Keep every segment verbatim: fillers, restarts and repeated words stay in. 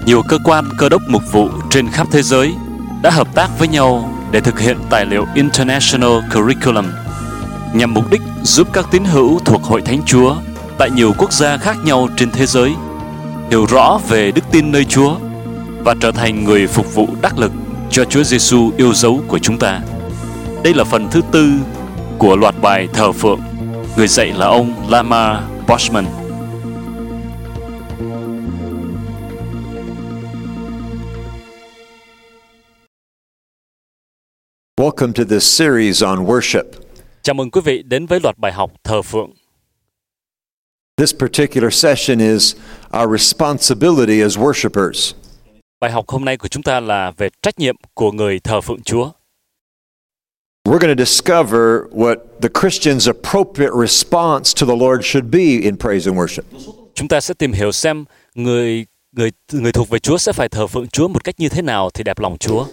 Nhiều cơ quan cơ đốc mục vụ trên khắp thế giới đã hợp tác với nhau để thực hiện tài liệu International Curriculum nhằm mục đích giúp các tín hữu thuộc Hội Thánh Chúa tại nhiều quốc gia khác nhau trên thế giới hiểu rõ về đức tin nơi Chúa và trở thành người phục vụ đắc lực cho Chúa Giêsu yêu dấu của chúng ta. Đây là phần thứ tư của loạt bài thờ phượng. Người dạy là ông Lamar Boschman. Welcome to this series on worship. Chào mừng quý vị đến với loạt bài học thờ phượng. This particular session is our responsibility as worshipers. Bài học hôm nay của chúng ta là về trách nhiệm của người thờ phượng Chúa. We're going to discover what the Christian's appropriate response to the Lord should be in praise and worship. Chúng ta sẽ tìm hiểu xem người người người thuộc về Chúa sẽ phải thờ phượng Chúa một cách như thế nào thì đẹp lòng Chúa.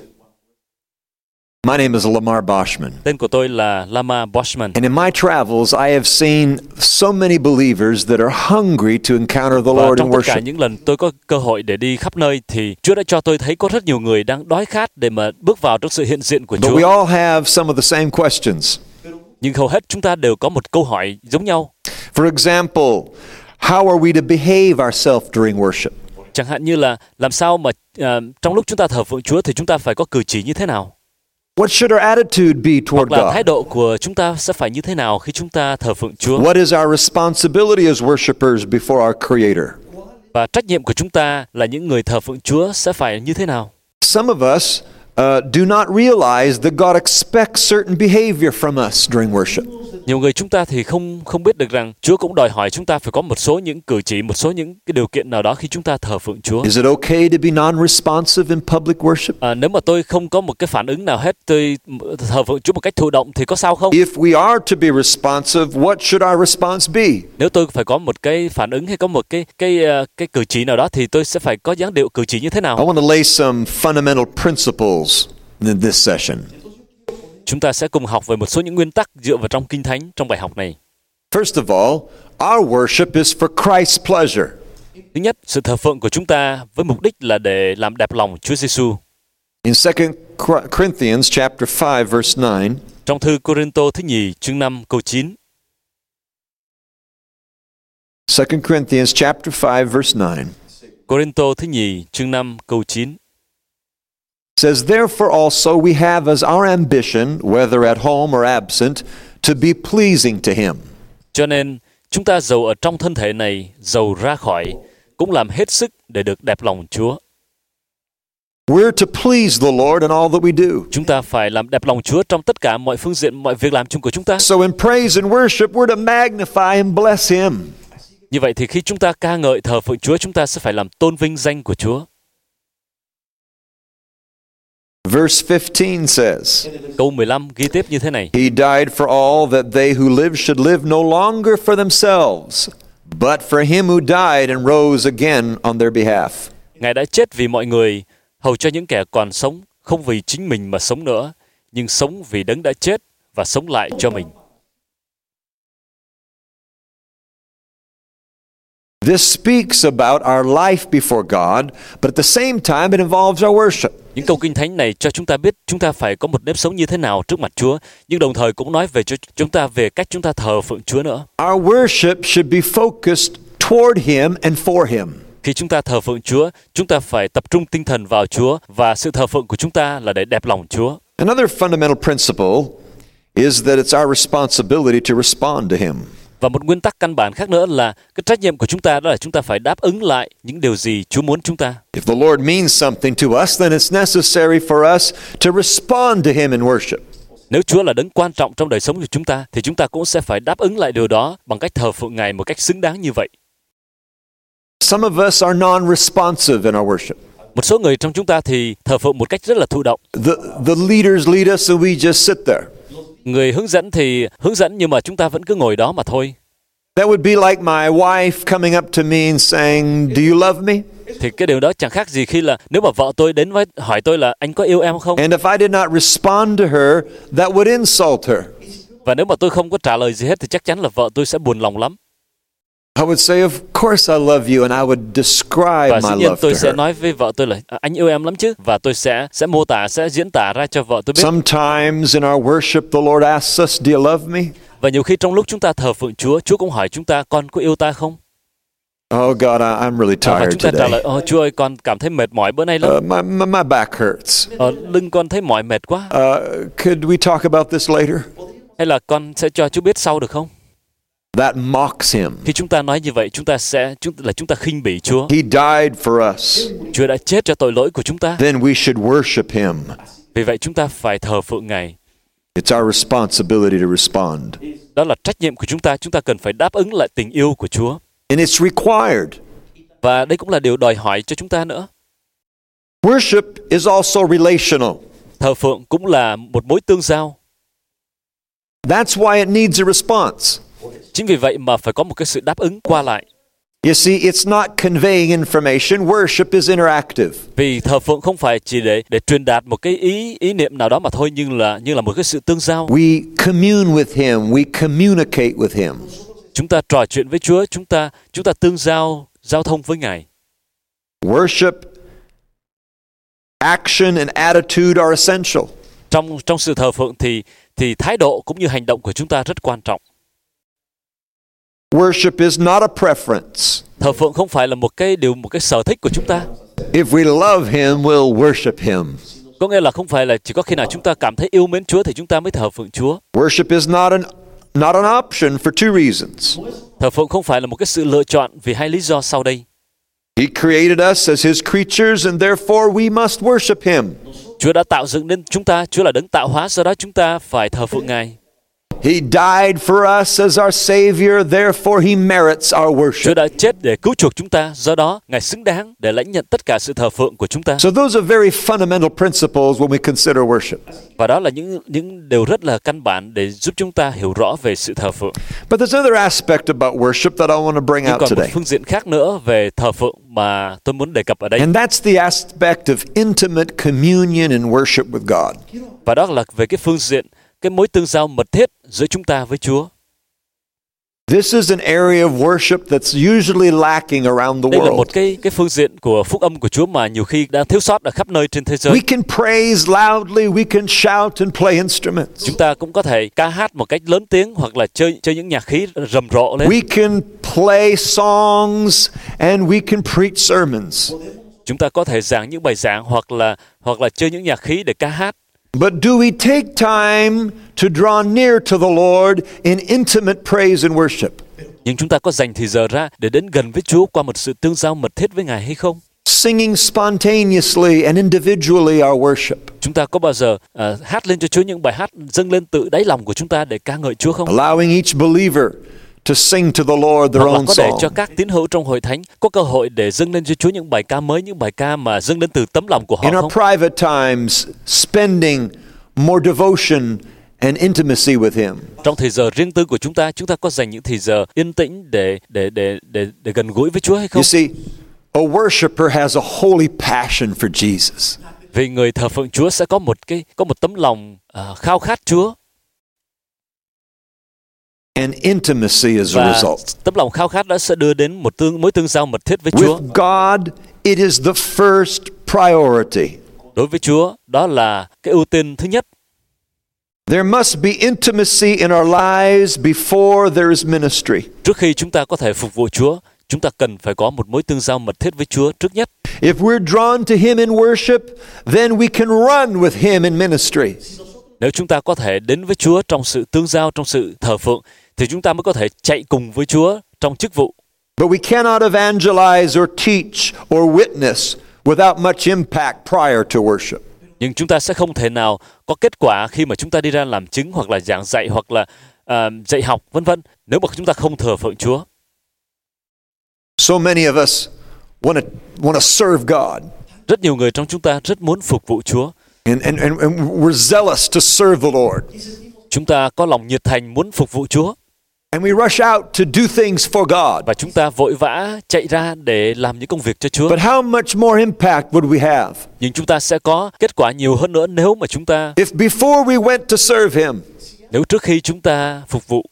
My name is Lamar Boschman. Tên của tôi là Lamar Boschman. And in my travels, I have seen so many believers that are hungry to encounter the Và Lord in trong tất cả worship. những lần tôi có cơ hội để đi khắp nơi thì Chúa đã cho tôi thấy có rất nhiều người đang đói khát để mà bước vào trong sự hiện diện của But Chúa. we all have some of the same questions. Nhưng hầu hết chúng ta đều có một câu hỏi giống nhau. For example, how are we to behave ourselves during worship? Chẳng hạn như là làm sao mà uh, trong lúc chúng ta thờ phượng Chúa thì chúng ta phải có cử chỉ như thế nào? What should our attitude be toward Hoặc là thái God? độ của chúng ta sẽ phải như thế nào khi chúng ta thờ phượng Chúa? What is our responsibility as worshipers before our Creator? Và trách nhiệm của chúng ta là những người thờ phượng Chúa sẽ phải như thế nào? Some of us uh, do not realize that God expects certain behavior from us during worship. Nhiều người chúng ta thì không không biết được rằng Chúa cũng đòi hỏi chúng ta phải có một số những cử chỉ, một số những cái điều kiện nào đó khi chúng ta thờ phượng Chúa. Is it okay to be non-responsive in public worship? À, nếu mà tôi không có một cái phản ứng nào hết, tôi thờ phượng Chúa một cách thụ động thì có sao không? If we are to be responsive, what should our response be? Nếu tôi phải có một cái phản ứng hay có một cái cái cái cử chỉ nào đó thì tôi sẽ phải có dáng điệu cử chỉ như thế I nào? want to lay some fundamental principles in this session. Chúng ta sẽ cùng học về một số những nguyên tắc dựa vào trong Kinh Thánh trong bài học này. First of all, our worship is for Christ's pleasure. Thứ nhất, sự thờ phượng của chúng ta với mục đích là để làm đẹp lòng Chúa Giêsu. In Second Corinthians chapter five verse nine, Trong thư Cô-rinh-tô thứ nhì chương năm câu chín. Second Corinthians chapter five verse nine Cô-rinh-tô thứ nhì chương năm câu chín. says, "Therefore also we have as our ambition, whether at home or absent, to be pleasing to him." Cho nên, chúng ta dầu ở trong thân thể này, dầu ra khỏi, cũng làm hết sức để được đẹp lòng Chúa. We're to please the Lord in all that we do. Chúng ta phải làm đẹp lòng Chúa trong tất cả mọi phương diện, mọi việc làm chung của chúng ta. So in praise and worship, we're to magnify and bless him. Như vậy thì khi chúng ta ca ngợi thờ phượng Chúa, chúng ta sẽ phải làm tôn vinh danh của Chúa. Verse fifteen says, Câu mười lăm ghi tiếp như thế này. "He died for all that they who live should live no longer for themselves, but for him who died and rose again on their behalf." Ngài đã chết vì mọi người, hầu cho những kẻ còn sống, không vì chính mình mà sống nữa, nhưng sống vì Đấng đã chết và sống lại cho mình. This speaks about our life before God, but at the same time it involves our worship. Những câu Kinh Thánh này cho chúng ta biết chúng ta phải có một nếp sống như thế nào trước mặt Chúa, nhưng đồng thời cũng nói về cho chúng ta về cách chúng ta thờ phượng Chúa nữa. Our worship should be focused toward him and for him. Khi chúng ta thờ phượng Chúa, chúng ta phải tập trung tinh thần vào Chúa và sự thờ phượng của chúng ta là để đẹp lòng Chúa. Another fundamental principle is that it's our responsibility to respond to him. Và một nguyên tắc căn bản khác nữa là cái trách nhiệm của chúng ta đó là chúng ta phải đáp ứng lại những điều gì Chúa muốn chúng ta. If the Lord means something to us, then it's necessary for us to respond to him in worship. Nếu Chúa là Đấng quan trọng trong đời sống của chúng ta, thì chúng ta cũng sẽ phải đáp ứng lại điều đó bằng cách thờ phượng Ngài một cách xứng đáng như vậy. Some of us are non-responsive in our worship. Một số người trong chúng ta thì thờ phượng một cách rất là thụ động. The, the leaders lead us and we just sit there. Người hướng dẫn thì hướng dẫn nhưng mà chúng ta vẫn cứ ngồi đó mà thôi. That would be like my wife coming up to me and saying, "Do you love me?" Thì cái điều đó chẳng khác gì khi là nếu mà vợ tôi đến với hỏi tôi là anh có yêu em không? And if I did not respond to her, that would insult her. Và nếu mà tôi không có trả lời gì hết thì chắc chắn là vợ tôi sẽ buồn lòng lắm. I would say, of course I love you, and I would describe Và dĩ my nhiên love tôi to sẽ her. nói với vợ tôi là "À, anh yêu em lắm chứ." Và tôi sẽ sẽ mô tả, sẽ diễn tả ra cho vợ tôi biết. Sometimes in our worship, the Lord asks us, do you love me? Và nhiều khi trong lúc chúng ta thờ phượng Chúa, Chúa cũng hỏi chúng ta, con có yêu ta không? Oh God, I, I'm really À, và tired chúng ta trả lời, today. Ồ Chúa ơi, con cảm thấy mệt mỏi bữa nay lắm. Uh, my, my, my back hurts. Ờ, lưng con thấy mỏi mệt quá. Uh, could we talk about this later? Hay là con sẽ cho Chúa biết sau được không? That mocks him. Khi chúng ta nói như vậy, chúng ta sẽ chúng là chúng ta khinh bỉ Chúa. He died for us. Chúa đã chết cho tội lỗi của chúng ta. Then we should worship him. Vì vậy chúng ta phải thờ phượng Ngài. It's our responsibility to respond. Đó là trách nhiệm của chúng ta. Chúng ta cần phải đáp ứng lại tình yêu của Chúa. And it's required. Và đây cũng là điều đòi hỏi cho chúng ta nữa. Worship is also relational. Thờ phượng cũng là một mối tương giao. That's why it needs a response. Chính vì vậy mà phải có một cái sự đáp ứng qua lại. You see, it's not conveying information. Worship is interactive. Vì thờ phượng không phải chỉ để để truyền đạt một cái ý ý niệm nào đó mà thôi, nhưng là như là một cái sự tương giao. We commune with him. We communicate with him. Chúng ta trò chuyện với Chúa, chúng ta chúng ta tương giao, giao thông với Ngài. Worship, action and attitude are essential. Trong trong sự thờ phượng thì thì thái độ cũng như hành động của chúng ta rất quan trọng. Worship is not a preference. Thờ phượng không phải là một cái điều một cái sở thích của chúng ta. If we love him, we'll worship him. Có nghĩa là không phải là chỉ có khi nào chúng ta cảm thấy yêu mến Chúa thì chúng ta mới thờ phượng Chúa. Worship is not an not an option for two reasons. Thờ phượng không phải là một cái sự lựa chọn vì hai lý do sau đây. He created us as his creatures, and therefore we must worship him. Chúa đã tạo dựng nên chúng ta, Chúa là đấng tạo hóa, do đó chúng ta phải thờ phượng Ngài. He died for us as our Savior, therefore he merits our Chúa worship. đã chết để cứu chuộc chúng ta, do đó Ngài xứng đáng để lãnh nhận tất cả sự thờ phượng của chúng ta. So those are very fundamental principles when we consider worship. Và đó là những những điều rất là căn bản để giúp chúng ta hiểu rõ về sự thờ phượng. But there's another aspect about worship that I want to bring Nhưng out còn một today. phương diện khác nữa về thờ phượng mà tôi muốn đề cập ở đây. And that's the aspect of intimate communion and worship with God. Và đó là về cái phương diện, cái mối tương giao mật thiết giữa chúng ta với Chúa. This is an area of worship that's usually lacking around the Đây là world. một cái cái phương diện của phúc âm của Chúa mà nhiều khi đang thiếu sót ở khắp nơi trên thế giới. We can praise loudly, we can shout and play instruments. Chúng ta cũng có thể ca hát một cách lớn tiếng hoặc là chơi chơi những nhạc khí rầm rộ lên. We can play songs and we can preach sermons. Chúng ta có thể giảng những bài giảng hoặc là hoặc là chơi những nhạc khí để ca hát. But do we take time to draw near to the Lord in intimate praise and worship? Nhưng chúng ta có dành thời giờ ra để đến gần với Chúa qua một sự tương giao mật thiết với Ngài hay không? Singing spontaneously and individually our worship. Chúng ta có bao giờ uh, hát lên cho Chúa những bài hát dâng lên tự đáy lòng của chúng ta để ca ngợi Chúa không? Allowing each believer to sing to the Lord their Hoặc là own có để cho song. các tín hữu trong hội thánh có cơ hội để dâng lên cho Chúa những bài ca mới, những bài ca mà dâng lên từ tấm lòng của họ In không? our private times, spending more devotion and intimacy with Him. Trong thời giờ riêng tư của chúng ta, chúng ta có dành những thời giờ yên tĩnh để để để để để gần gũi với Chúa hay không? You see, a worshiper has a holy passion for Jesus. Vì người thờ phượng Chúa sẽ có một cái có một tấm lòng uh, khao khát Chúa, And intimacy as a và result. tấm lòng khao khát đó sẽ đưa đến một tương mối tương giao mật thiết với Chúa. With God, it is the first priority. Đối với Chúa, đó là cái ưu tiên thứ nhất. There must be intimacy in our lives before there is ministry. Trước khi chúng ta có thể phục vụ Chúa, chúng ta cần phải có một mối tương giao mật thiết với Chúa trước nhất. If we're drawn to Him in worship, then we can run with Him in ministry. Nếu chúng ta có thể đến với Chúa trong sự tương giao, trong sự thờ phượng, thì chúng ta mới có thể chạy cùng với Chúa trong chức vụ. But we cannot evangelize or teach or witness without much impact prior to worship. Nhưng chúng ta sẽ không thể nào có kết quả khi mà chúng ta đi ra làm chứng hoặc là giảng dạy hoặc là uh, dạy học vân vân nếu mà chúng ta không thờ phượng Chúa. So many of us want to want to serve God. Rất nhiều người trong chúng ta rất muốn phục vụ Chúa. And, and, and we're zealous to serve the Lord. Chúng ta có lòng nhiệt thành muốn phục vụ Chúa. And we rush out to do things for God. Và chúng ta vội vã chạy ra để làm những công việc cho Chúa. But how much more impact would we have Nhưng chúng ta sẽ có kết quả nhiều hơn nữa nếu mà chúng ta if before we went to serve Him, nếu trước khi chúng ta phục vụ,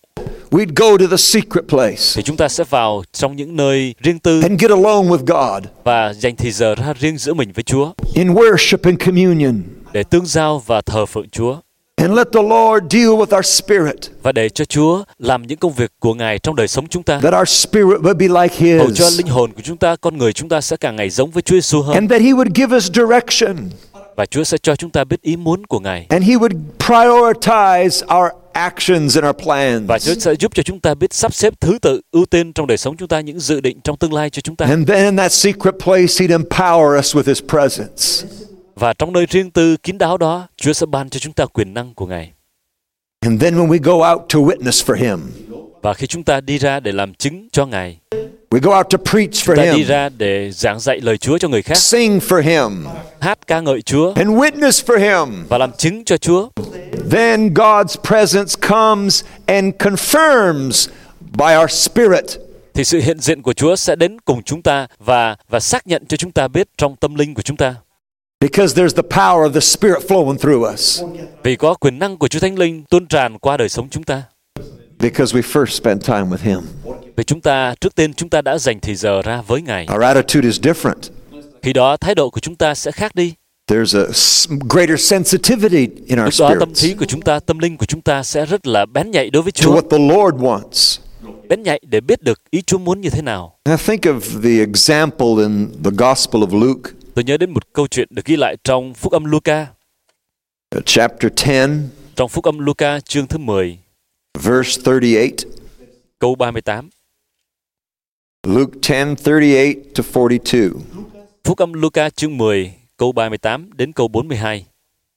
we'd go to the secret place thì chúng ta sẽ vào trong những nơi riêng tư and get alone with God và dành thời giờ ra riêng giữa mình với Chúa in worship and communion. để tương giao và thờ phượng Chúa. And let the Lord deal with our spirit, Và để cho Chúa làm những công việc của Ngài trong đời sống chúng ta. that our spirit would be like Hầu cho His, linh hồn của chúng ta, con người chúng ta sẽ càng ngày giống với Chúa Giêsu hơn. and that He would give us direction, Và Chúa sẽ cho chúng ta biết ý muốn của Ngài. and He would prioritize our actions and our Và Chúa plans. sẽ giúp cho chúng ta biết sắp xếp thứ tự ưu tiên trong đời sống chúng ta, những dự định trong tương lai cho chúng ta. And then in that secret place, He'd empower us with His presence. Và trong nơi riêng tư kín đáo đó, Chúa sẽ ban cho chúng ta quyền năng của Ngài. And then when we go out to witness for Him, Và khi chúng ta đi ra để làm chứng cho Ngài, we go out to preach for chúng ta đi Him, ra để giảng dạy lời Chúa cho người khác, sing for Him, hát ca ngợi Chúa and witness for Him, và làm chứng cho Chúa, then God's presence comes and confirms by our spirit thì sự hiện diện của Chúa sẽ đến cùng chúng ta và và xác nhận cho chúng ta biết trong tâm linh của chúng ta. because there's the power of the Spirit flowing through us. Vì có quyền năng của Chúa Thánh Linh tuôn tràn qua đời sống chúng ta. Because we first spend time with Him. Vì chúng ta, trước tiên chúng ta đã dành thời giờ ra với Ngài. Our attitude is different. Khi đó thái độ của chúng ta sẽ khác đi. There's a s- greater sensitivity in our Lúc đó tâm spirits trí của chúng ta, tâm linh của chúng ta sẽ rất là bén nhạy đối với to Chúa. what the Lord wants. Bén nhạy để biết được ý Chúa muốn như thế nào. I think of the example in the Gospel of Luke, Tôi nhớ đến một câu chuyện được ghi lại trong Phúc âm Luca. uh, chapter ten, Trong Phúc âm Luca chương thứ mười, verse thirty-eight. câu ba mươi tám. Luke ten, thirty-eight to forty-two. Phúc âm Luca chương mười, câu ba mươi tám đến câu bốn mươi hai.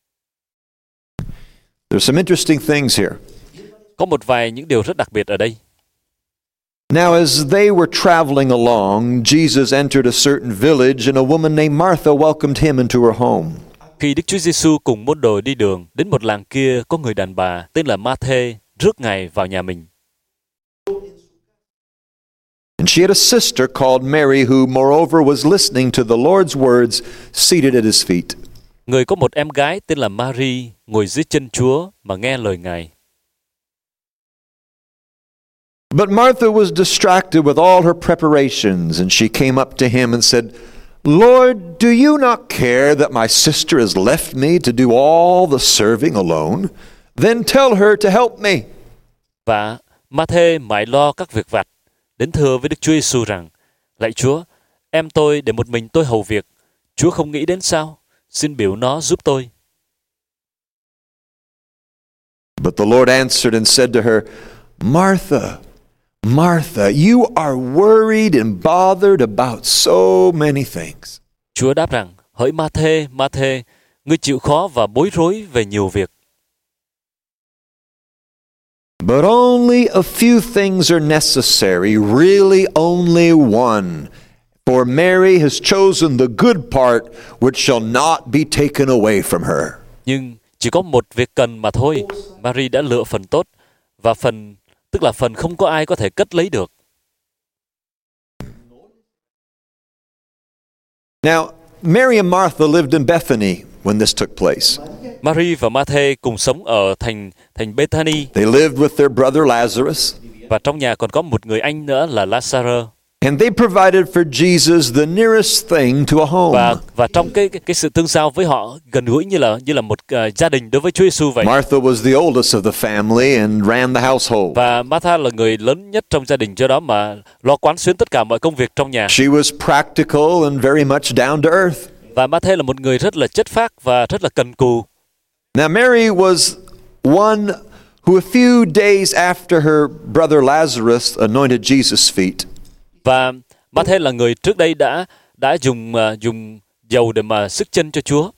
There's some interesting things here. Có một vài những điều rất đặc biệt ở đây. Now, as they were traveling along, Jesus entered a certain village, and a woman named Martha welcomed Him into her home. Khi Đức Chúa Giêsu cùng môn đồ đi đường, đến một làng kia có người đàn bà tên là Ma-thê rước Ngài vào nhà mình. And she had a sister called Mary, who, moreover, was listening to the Lord's words, seated at His feet. Người có một em gái tên là Mary ngồi dưới chân Chúa mà nghe lời Ngài. But Martha was distracted with all her preparations, and she came up to Him and said, Lord, do you not care that my sister has left me to do all the serving alone? Then tell her to help me. Và Ma-thê mãi lo các việc vặt, đến thưa với Đức Chúa Giêsu rằng: Lạy Chúa, em tôi để một mình tôi hầu việc, Chúa không nghĩ đến sao? Xin biểu nó giúp tôi. But the Lord answered and said to her, Martha, Martha, you are worried and bothered about so many things. Chúa đáp rằng: Hỡi Ma-thê, Ma-thê, ngươi chịu khó và bối rối về nhiều việc. But only a few things are necessary, really only one. For Mary has chosen the good part, which shall not be taken away from her. Nhưng chỉ có một việc cần mà thôi. Mary đã lựa phần tốt, và phần, tức là phần không có ai có thể cất lấy được. Now, Mary and Martha lived in Bethany when this took place. Mary và Ma-thê cùng sống ở thành thành Bethany, They lived with their brother Lazarus, và trong nhà còn có một người anh nữa là Lazarus. and they provided for Jesus the nearest thing to a home. Và và trong cái cái, cái sự tương giao với họ gần gũi như là như là một uh, gia đình đối với Chúa Giêsu vậy. Martha was the oldest of the family and ran the household. Và Martha là người lớn nhất trong gia đình, do đó mà lo quán xuyến tất cả mọi công việc trong nhà. She was practical and very much down to earth. Và Ma-thê là một người rất là chất phác và rất là cần cù. Now, Mary was one who, a few days after her brother Lazarus anointed Jesus' feet, Và Ma-thê là người trước đây đã đã dùng uh, dùng dầu để mà sức chân cho Chúa.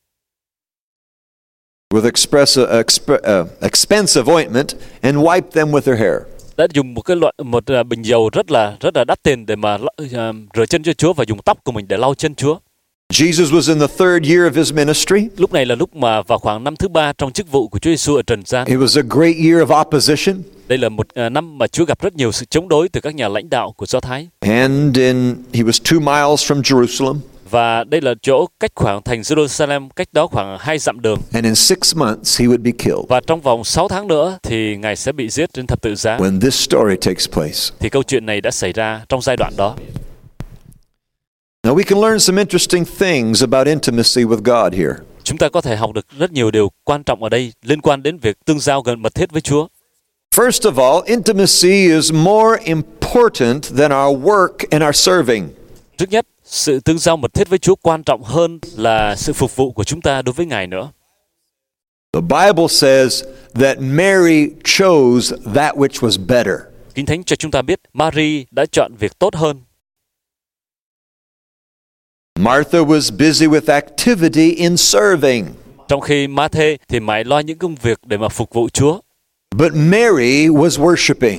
with express, uh, exp- uh, expensive ointment and wiped them with her hair. Đã dùng một cái loại một uh, bình dầu rất là rất là đắt tiền để mà uh, rửa chân cho Chúa, và dùng tóc của mình để lau chân Chúa. Jesus was in the third year of his ministry. Lúc này là lúc mà vào khoảng năm thứ ba trong chức vụ của Chúa Giêsu ở trần gian. It was a great year of opposition. Đây là một uh, năm mà Chúa gặp rất nhiều sự chống đối từ các nhà lãnh đạo của Do Thái. And in, he was two miles from Jerusalem. Và đây là chỗ cách khoảng thành Jerusalem, cách đó khoảng hai dặm đường. And in six months he would be killed. Và trong vòng sáu tháng nữa thì Ngài sẽ bị giết trên thập tự giá. When this story takes place. Thì câu chuyện này đã xảy ra trong giai đoạn đó. Now we can learn some interesting things about intimacy with God here. Chúng ta có thể học được rất nhiều điều quan trọng ở đây liên quan đến việc tương giao gần mật thiết với Chúa. First of all, intimacy is more important than our work and our serving. Trước nhất, sự tương giao mật thiết với Chúa quan trọng hơn là sự phục vụ của chúng ta đối với Ngài nữa. The Bible says that Mary chose that which was better. Kinh Thánh cho chúng ta biết Mary đã chọn việc tốt hơn. Martha was busy with activity in serving. Trong khi Ma-thê thì mãi lo những công việc để mà phục vụ Chúa. But Mary was worshiping.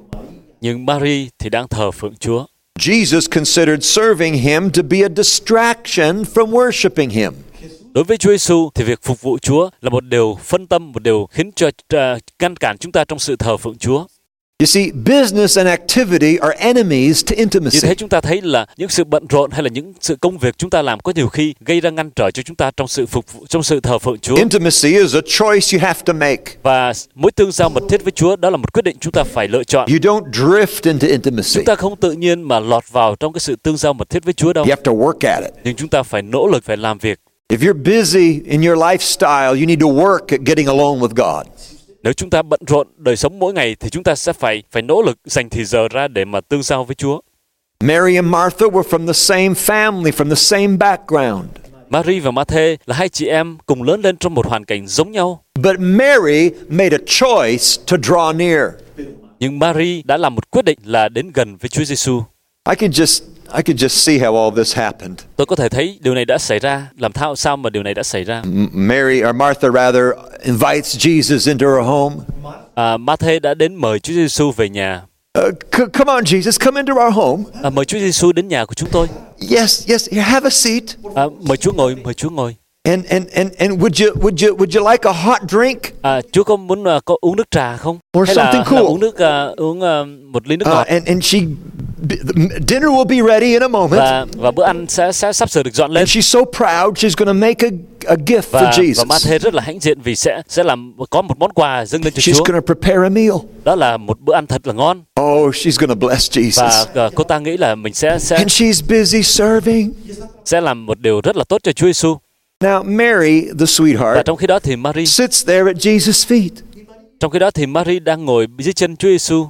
Nhưng Mary thì đang thờ phượng Chúa. Jesus considered serving him to be a distraction from worshiping him. Đối với Chúa Giêsu thì việc phục vụ Chúa là một điều phân tâm, một điều khiến cho uh, ngăn cản chúng ta trong sự thờ phượng Chúa. You see, business and activity are enemies to Như intimacy. thế chúng ta thấy là những sự bận rộn hay là những sự công việc chúng ta làm có nhiều khi gây ra ngăn trở cho chúng ta trong sự phục vụ, trong sự thờ phượng Chúa. Intimacy is a choice you have to make. Và mối tương giao mật thiết với Chúa đó là một quyết định chúng ta phải lựa chọn. You don't drift into intimacy. Chúng ta không tự nhiên mà lọt vào trong cái sự tương giao mật thiết với Chúa đâu. You have to work at it. Nhưng chúng ta phải nỗ lực, phải làm việc. If you're busy in your lifestyle, you need to work at getting alone with God. Nếu chúng ta bận rộn đời sống mỗi ngày thì chúng ta sẽ phải phải nỗ lực dành thời giờ ra để mà tương giao với Chúa. Mary and Martha were from the same family, from the same background. Mary và Ma-thê là hai chị em cùng lớn lên trong một hoàn cảnh giống nhau. But Mary made a choice to draw near. Nhưng Mary đã làm một quyết định là đến gần với Chúa Giêsu. I can just I could just see how all this happened. Tôi có thể thấy điều này đã xảy ra. Làm thao sao mà điều này đã xảy ra? M- Mary or Martha rather invites Jesus into her home. À, Ma-thê đã đến mời Chúa Giêsu về nhà. Uh, c- come on, Jesus, come into our home. À, mời Chúa Giêsu đến nhà của chúng tôi. Yes, yes. Here, have a seat. À, mời Chúa ngồi, mời Chúa ngồi. And and and and would you would you would you like a hot drink? À, Chúa có muốn uh, có uống nước trà không? Or Hay là, something hay là cool. uống nước uh, uống uh, một ly nước Uh, ngọt? and and she, b- dinner will be ready in a moment. Và và bữa ăn sẽ sẽ sắp sửa được dọn lên. And she's so proud, she's going to make a a gift for Và và Jesus. Ma-thê rất là hãnh diện vì sẽ sẽ làm có một món quà dâng lên cho She's Chúa. going to prepare a meal. Đó là một bữa ăn thật là ngon. Oh, she's going to bless Jesus. Và uh, cô ta nghĩ là mình sẽ sẽ And she's busy serving. sẽ làm một điều rất là tốt cho Chúa Giêsu. Now, Mary, the Và sweetheart, trong khi đó thì Mary, sits there at Jesus' feet trong khi đó thì Mary đang ngồi dưới chân Chúa Giêsu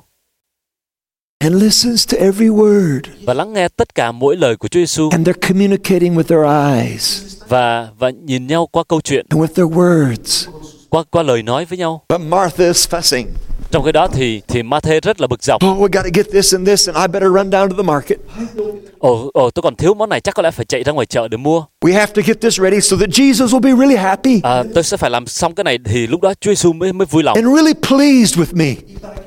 and listens to every word. và lắng nghe tất cả mỗi lời của Chúa Giêsu And they're communicating with their eyes và và nhìn nhau qua câu chuyện, and with their words. qua qua lời nói với nhau. But Martha is fussing. Trong khi đó thì thì Ma-thê rất là bực dọc. Oh, we got to get this and this, and I better run down to the market. Ồ, ồ, tôi còn thiếu món này, chắc có lẽ phải chạy ra ngoài chợ để mua. We have to get this ready so that Jesus will be really happy À, tôi sẽ phải làm xong cái này thì lúc đó Chúa Giêsu mới mới vui lòng. and really pleased with me.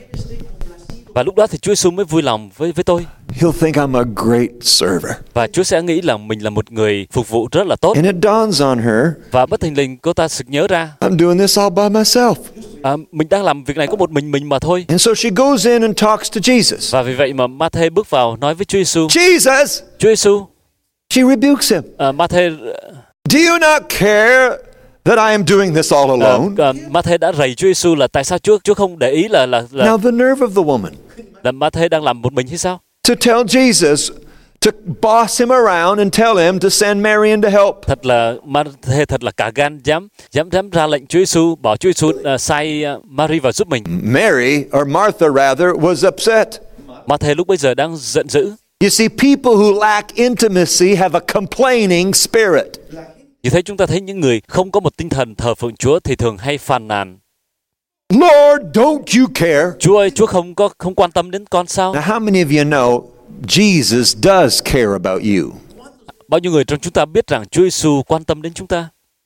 Và lúc đó thì Chúa Giêsu mới vui lòng với với tôi. He'll think I'm a great server. Và Chúa sẽ nghĩ là mình là một người phục vụ rất là tốt. And it dawns on her, Và bất thình lình cô ta sực nhớ ra, I'm doing this all by myself. à, mình đang làm việc này có một mình mình mà thôi. And so she goes in and talks to Jesus. Và vì vậy mà Ma-thê bước vào nói với Chúa Giêsu. Jesus! Chúa Giêsu, She rebukes him. à, Ma-thê Do you not care that I am doing this all à, alone? à, Ma-thê đã rầy Chúa Giêsu là tại sao Chúa Chúa không để ý là là là, Now the nerve of the woman là Ma-thê đang làm một mình hay sao? to tell Jesus to boss him around and tell him to send Mary in to help. Thật là Ma-thê thật là cả gan dám dám dám ra lệnh Chúa Giêsu bảo Chúa Giêsu uh, sai uh, Mary vào giúp mình. Mary, or Martha rather, was upset. Ma-thê lúc bây giờ đang giận dữ. You see, people who lack intimacy have a complaining spirit. Như thế chúng ta thấy những người không có một tinh thần thờ phượng Chúa thì thường hay phàn nàn. Lord, don't you care? Chúa ơi, Chúa không có không quan tâm đến con sao? Now, how many of you know Jesus does care about you? Bao nhiêu người trong chúng ta biết rằng Chúa Giêsu quan tâm đến chúng ta?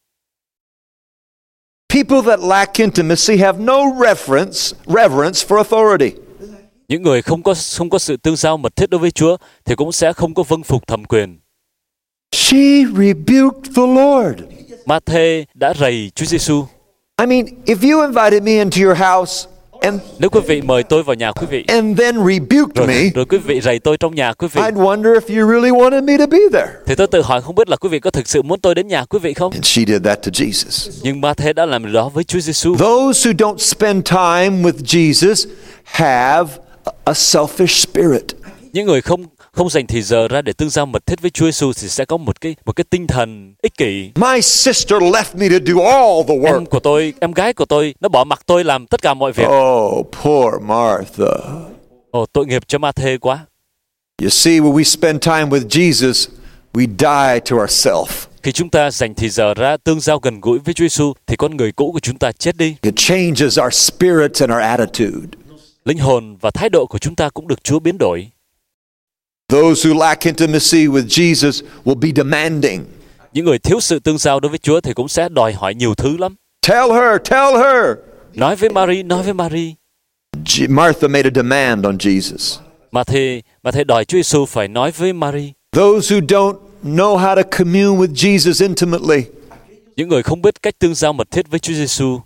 People that lack intimacy have no reference, reverence for authority. Những người không có không có sự tương giao mật thiết đối với Chúa thì cũng sẽ không có vâng phục thẩm quyền. She rebuked the Lord. Ma-thê đã rầy Chúa Giêsu. I mean, if you invited me into your house and, Nếu quý vị mời tôi vào nhà quý vị, and then rebuked rồi, me, rồi quý vị rầy tôi trong nhà quý vị, I'd wonder if you really wanted me to be there. thì tôi tự hỏi không biết là quý vị có thực sự muốn tôi đến nhà quý vị không? And she did that to Jesus. Nhưng Ma-thê đã làm điều đó với Chúa Giêsu. Those who don't spend time with Jesus have a selfish spirit. Những người không không dành thời giờ ra để tương giao mật thiết với Chúa Giêsu thì sẽ có một cái một cái tinh thần ích kỷ. My sister left me to do all the work. Em của tôi, em gái của tôi, nó bỏ mặc tôi làm tất cả mọi việc. Oh, poor Martha. Ồ, tội nghiệp cho Ma-thê quá. You see, when we spend time with Jesus, we die to ourselves. Khi chúng ta dành thời giờ ra tương giao gần gũi với Chúa Giêsu thì con người cũ của chúng ta chết đi. It changes our spirits and our attitude. Linh hồn và thái độ của chúng ta cũng được Chúa biến đổi. Those who lack intimacy with Jesus will be demanding. Những người thiếu sự tương giao đối với Chúa thì cũng sẽ đòi hỏi nhiều thứ lắm. Tell her, tell her. Nói với Mary, nói với Mary. G- Martha made a demand on Jesus. Ma-thê, Ma-thê đòi Chúa Giêsu phải nói với Mary. Those who don't know how to commune with Jesus intimately Những người không biết cách tương giao mật thiết với Chúa Giêsu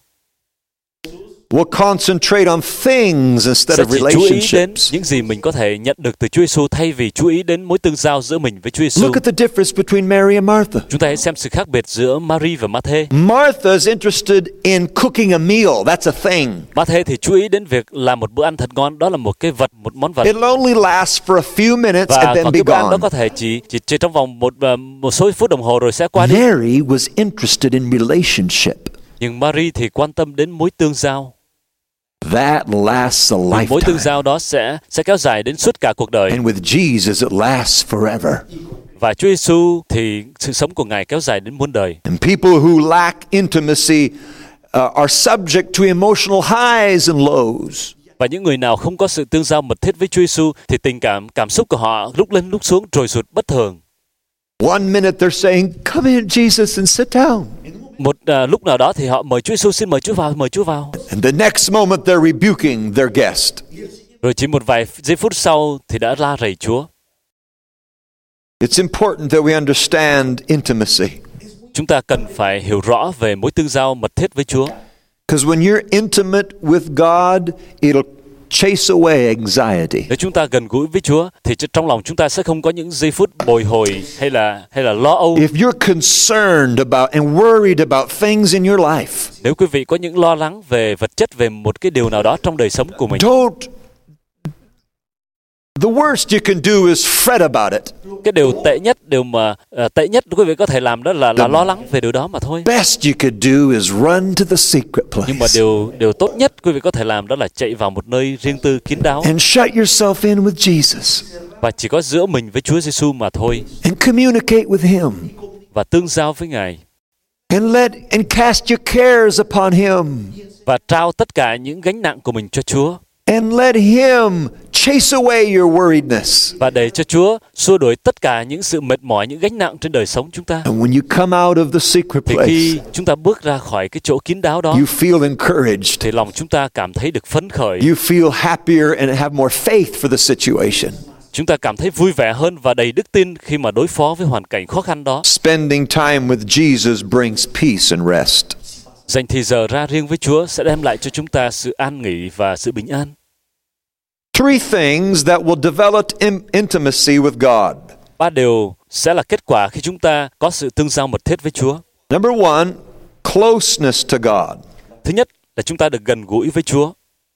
will concentrate on things instead sẽ of chỉ chú ý đến relationships. những gì mình có thể nhận được từ Chúa Giêsu thay vì chú ý đến mối tương giao giữa mình với Chúa Giêsu. Look at the difference between Mary and Martha. Chúng ta hãy xem sự khác biệt giữa Mary và Ma-thê. Martha is interested in cooking a meal. That's a thing. Ma-thê thì chú ý đến việc làm một bữa ăn thật ngon, đó là một cái vật, một món vật. It'll only last for a few minutes Và and then còn be cái bữa ăn đó gone. có thể chỉ chỉ, chỉ trong vòng một uh, một số phút đồng hồ rồi sẽ qua đi. Mary was interested in relationship. Nhưng Mary thì quan tâm đến mối tương giao. That lasts a Mối tương lifetime. giao đó sẽ sẽ kéo dài đến suốt cả cuộc đời. And with Jesus, it lasts forever. Và Chúa Giêsu thì sự sống của Ngài kéo dài đến muôn đời. And people who lack intimacy uh, are subject to emotional highs and lows. Và những người nào không có sự tương giao mật thiết với Chúa Giêsu thì tình cảm, cảm xúc của họ lúc lên lúc xuống trồi sụt bất thường. One minute they're saying, "Come in, Jesus, and sit down." Một uh, lúc nào đó thì họ mời Chúa Giêsu, xin mời Chúa vào, mời Chúa vào. And the next moment they're rebuking their guest. Rồi chỉ một vài giây phút sau thì đã la rầy Chúa. It's important that we understand intimacy. Chúng ta cần phải hiểu rõ về mối tương giao mật thiết với Chúa. Because when you're intimate with God, it'll chase away anxiety. Nếu chúng ta gần gũi với Chúa thì trong lòng chúng ta sẽ không có những giây phút bồi hồi hay là hay là lo âu. If you're concerned about and worried about things in your life, Nếu quý vị có những lo lắng về vật chất, về một cái điều nào đó trong đời sống của mình, don't. The worst you can do is fret about it. cái điều tệ nhất, điều mà uh, tệ nhất quý vị có thể làm đó là là lo lắng về điều đó mà thôi. Best you could do is run to the secret Nhưng mà place điều điều tốt nhất quý vị có thể làm đó là chạy vào một nơi riêng tư kín đáo and shut yourself in with Jesus và chỉ có giữa mình với Chúa Giêsu mà thôi, and communicate with Him và tương giao với Ngài and let and cast your cares upon Him và trao tất cả những gánh nặng của mình cho Chúa and let Him chase away your worriedness. và để cho Chúa xua đuổi tất cả những sự mệt mỏi, những gánh nặng trên đời sống chúng ta. And when you come out of the secret Thì place, khi chúng ta bước ra khỏi cái chỗ kín đáo đó you feel encouraged. thì lòng chúng ta cảm thấy được phấn khởi, You feel happier and have more faith for the situation. chúng ta cảm thấy vui vẻ hơn và đầy đức tin khi mà đối phó với hoàn cảnh khó khăn đó. Spending time with Jesus brings peace and rest. Dành thời giờ ra riêng với Chúa sẽ đem lại cho chúng ta sự an nghỉ và sự bình an. Three things that will develop in- intimacy with God. Ba điều sẽ là kết quả khi chúng ta có sự tương giao mật thiết với Chúa. Number one, closeness to God. Thứ nhất là chúng ta được gần gũi với Chúa.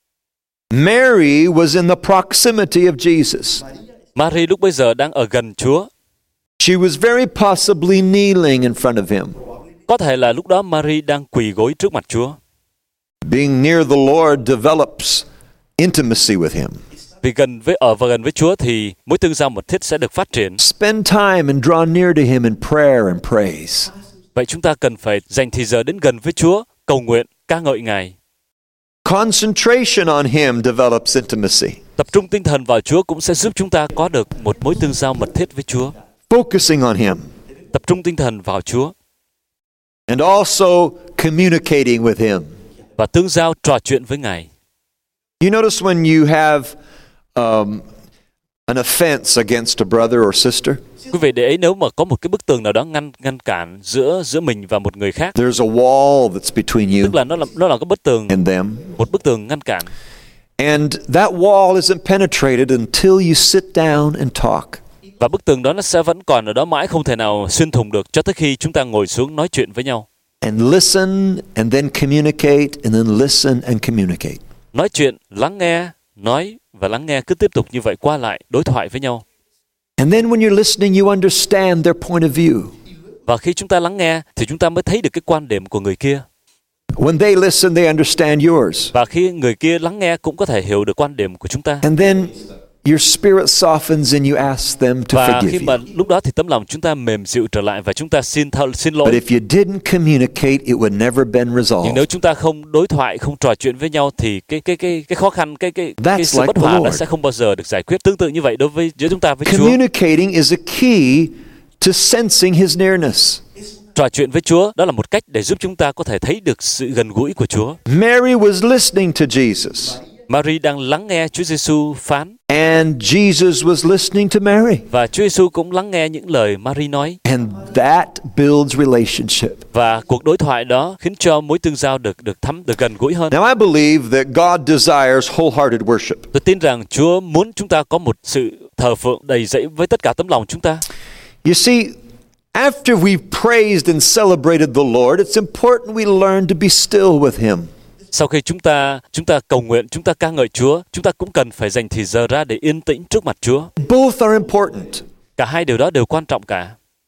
Mary was in the proximity of Jesus. Mary lúc bấy giờ đang ở gần Chúa. She was very possibly kneeling in front of Him. Có thể là lúc đó Mary đang quỳ gối trước mặt Chúa. Being near the Lord develops intimacy with Him. Vì gần với ở và gần với Chúa thì mối tương giao mật thiết sẽ được phát triển. Spend time and draw near to Him in prayer and praise. Vậy chúng ta cần phải dành thời giờ đến gần với Chúa, cầu nguyện, ca ngợi Ngài. Concentration on Him develops intimacy. Tập trung tinh thần vào Chúa cũng sẽ giúp chúng ta có được một mối tương giao mật thiết với Chúa. Focusing on Him. Tập trung tinh thần vào Chúa And also communicating with Him. và tương giao trò chuyện với Ngài. You notice when you have um, an offense against a brother or sister, Quý vị để ý nếu mà có một cái bức tường nào đó ngăn ngăn cản giữa giữa mình và một người khác, there's a wall that's between you tức là nó là nó là cái bức tường, and them. một bức tường ngăn cản. And that wall isn't penetrated until you sit down and talk. Và bức tường đó nó sẽ vẫn còn ở đó mãi, không thể nào xuyên thủng được cho tới khi chúng ta ngồi xuống nói chuyện với nhau. And listen and then communicate and then listen and communicate. Nói chuyện, lắng nghe, nói và lắng nghe, cứ tiếp tục như vậy qua lại, đối thoại với nhau. And then when you're listening, you understand their point of view. Và khi chúng ta lắng nghe thì chúng ta mới thấy được cái quan điểm của người kia. When they listen, they understand yours. Và khi người kia lắng nghe cũng có thể hiểu được quan điểm của chúng ta. And then your spirit softens and you ask them to Và khi forgive mà you. lúc đó thì tấm lòng chúng ta mềm dịu trở lại và chúng ta xin thâu, xin lỗi. But if you didn't communicate, it would never been Nhưng resolved. nếu chúng ta không đối thoại, không trò chuyện với nhau thì cái cái cái cái khó khăn, cái cái That's cái sự like bất the hòa đó Lord. sẽ không bao giờ được giải quyết. Tương tự như vậy đối với giữa chúng ta với Chúa. Communicating is a key to sensing His nearness. Trò chuyện với Chúa đó là một cách để giúp chúng ta có thể thấy được sự gần gũi của Chúa. Mary was listening to Jesus, Mary đang lắng nghe Chúa Giêsu phán, and Jesus was listening to Mary. và Chúa Giêsu cũng lắng nghe những lời Mary nói. And that builds relationship. Và cuộc đối thoại đó khiến cho mối tương giao được được thắm, được gần gũi hơn. Now, I believe that God desires wholehearted worship. Tôi tin rằng Chúa muốn chúng ta có một sự thờ phượng đầy dẫy với tất cả tấm lòng chúng ta. You see, after we've praised and celebrated the Lord, it's important we learn to be still with Him. Sau khi chúng ta chúng ta cầu nguyện, chúng ta ca ngợi Chúa, chúng ta cũng cần phải dành thời giờ ra để yên tĩnh trước mặt Chúa. Both are important. Cả hai điều đó đều quan trọng cả.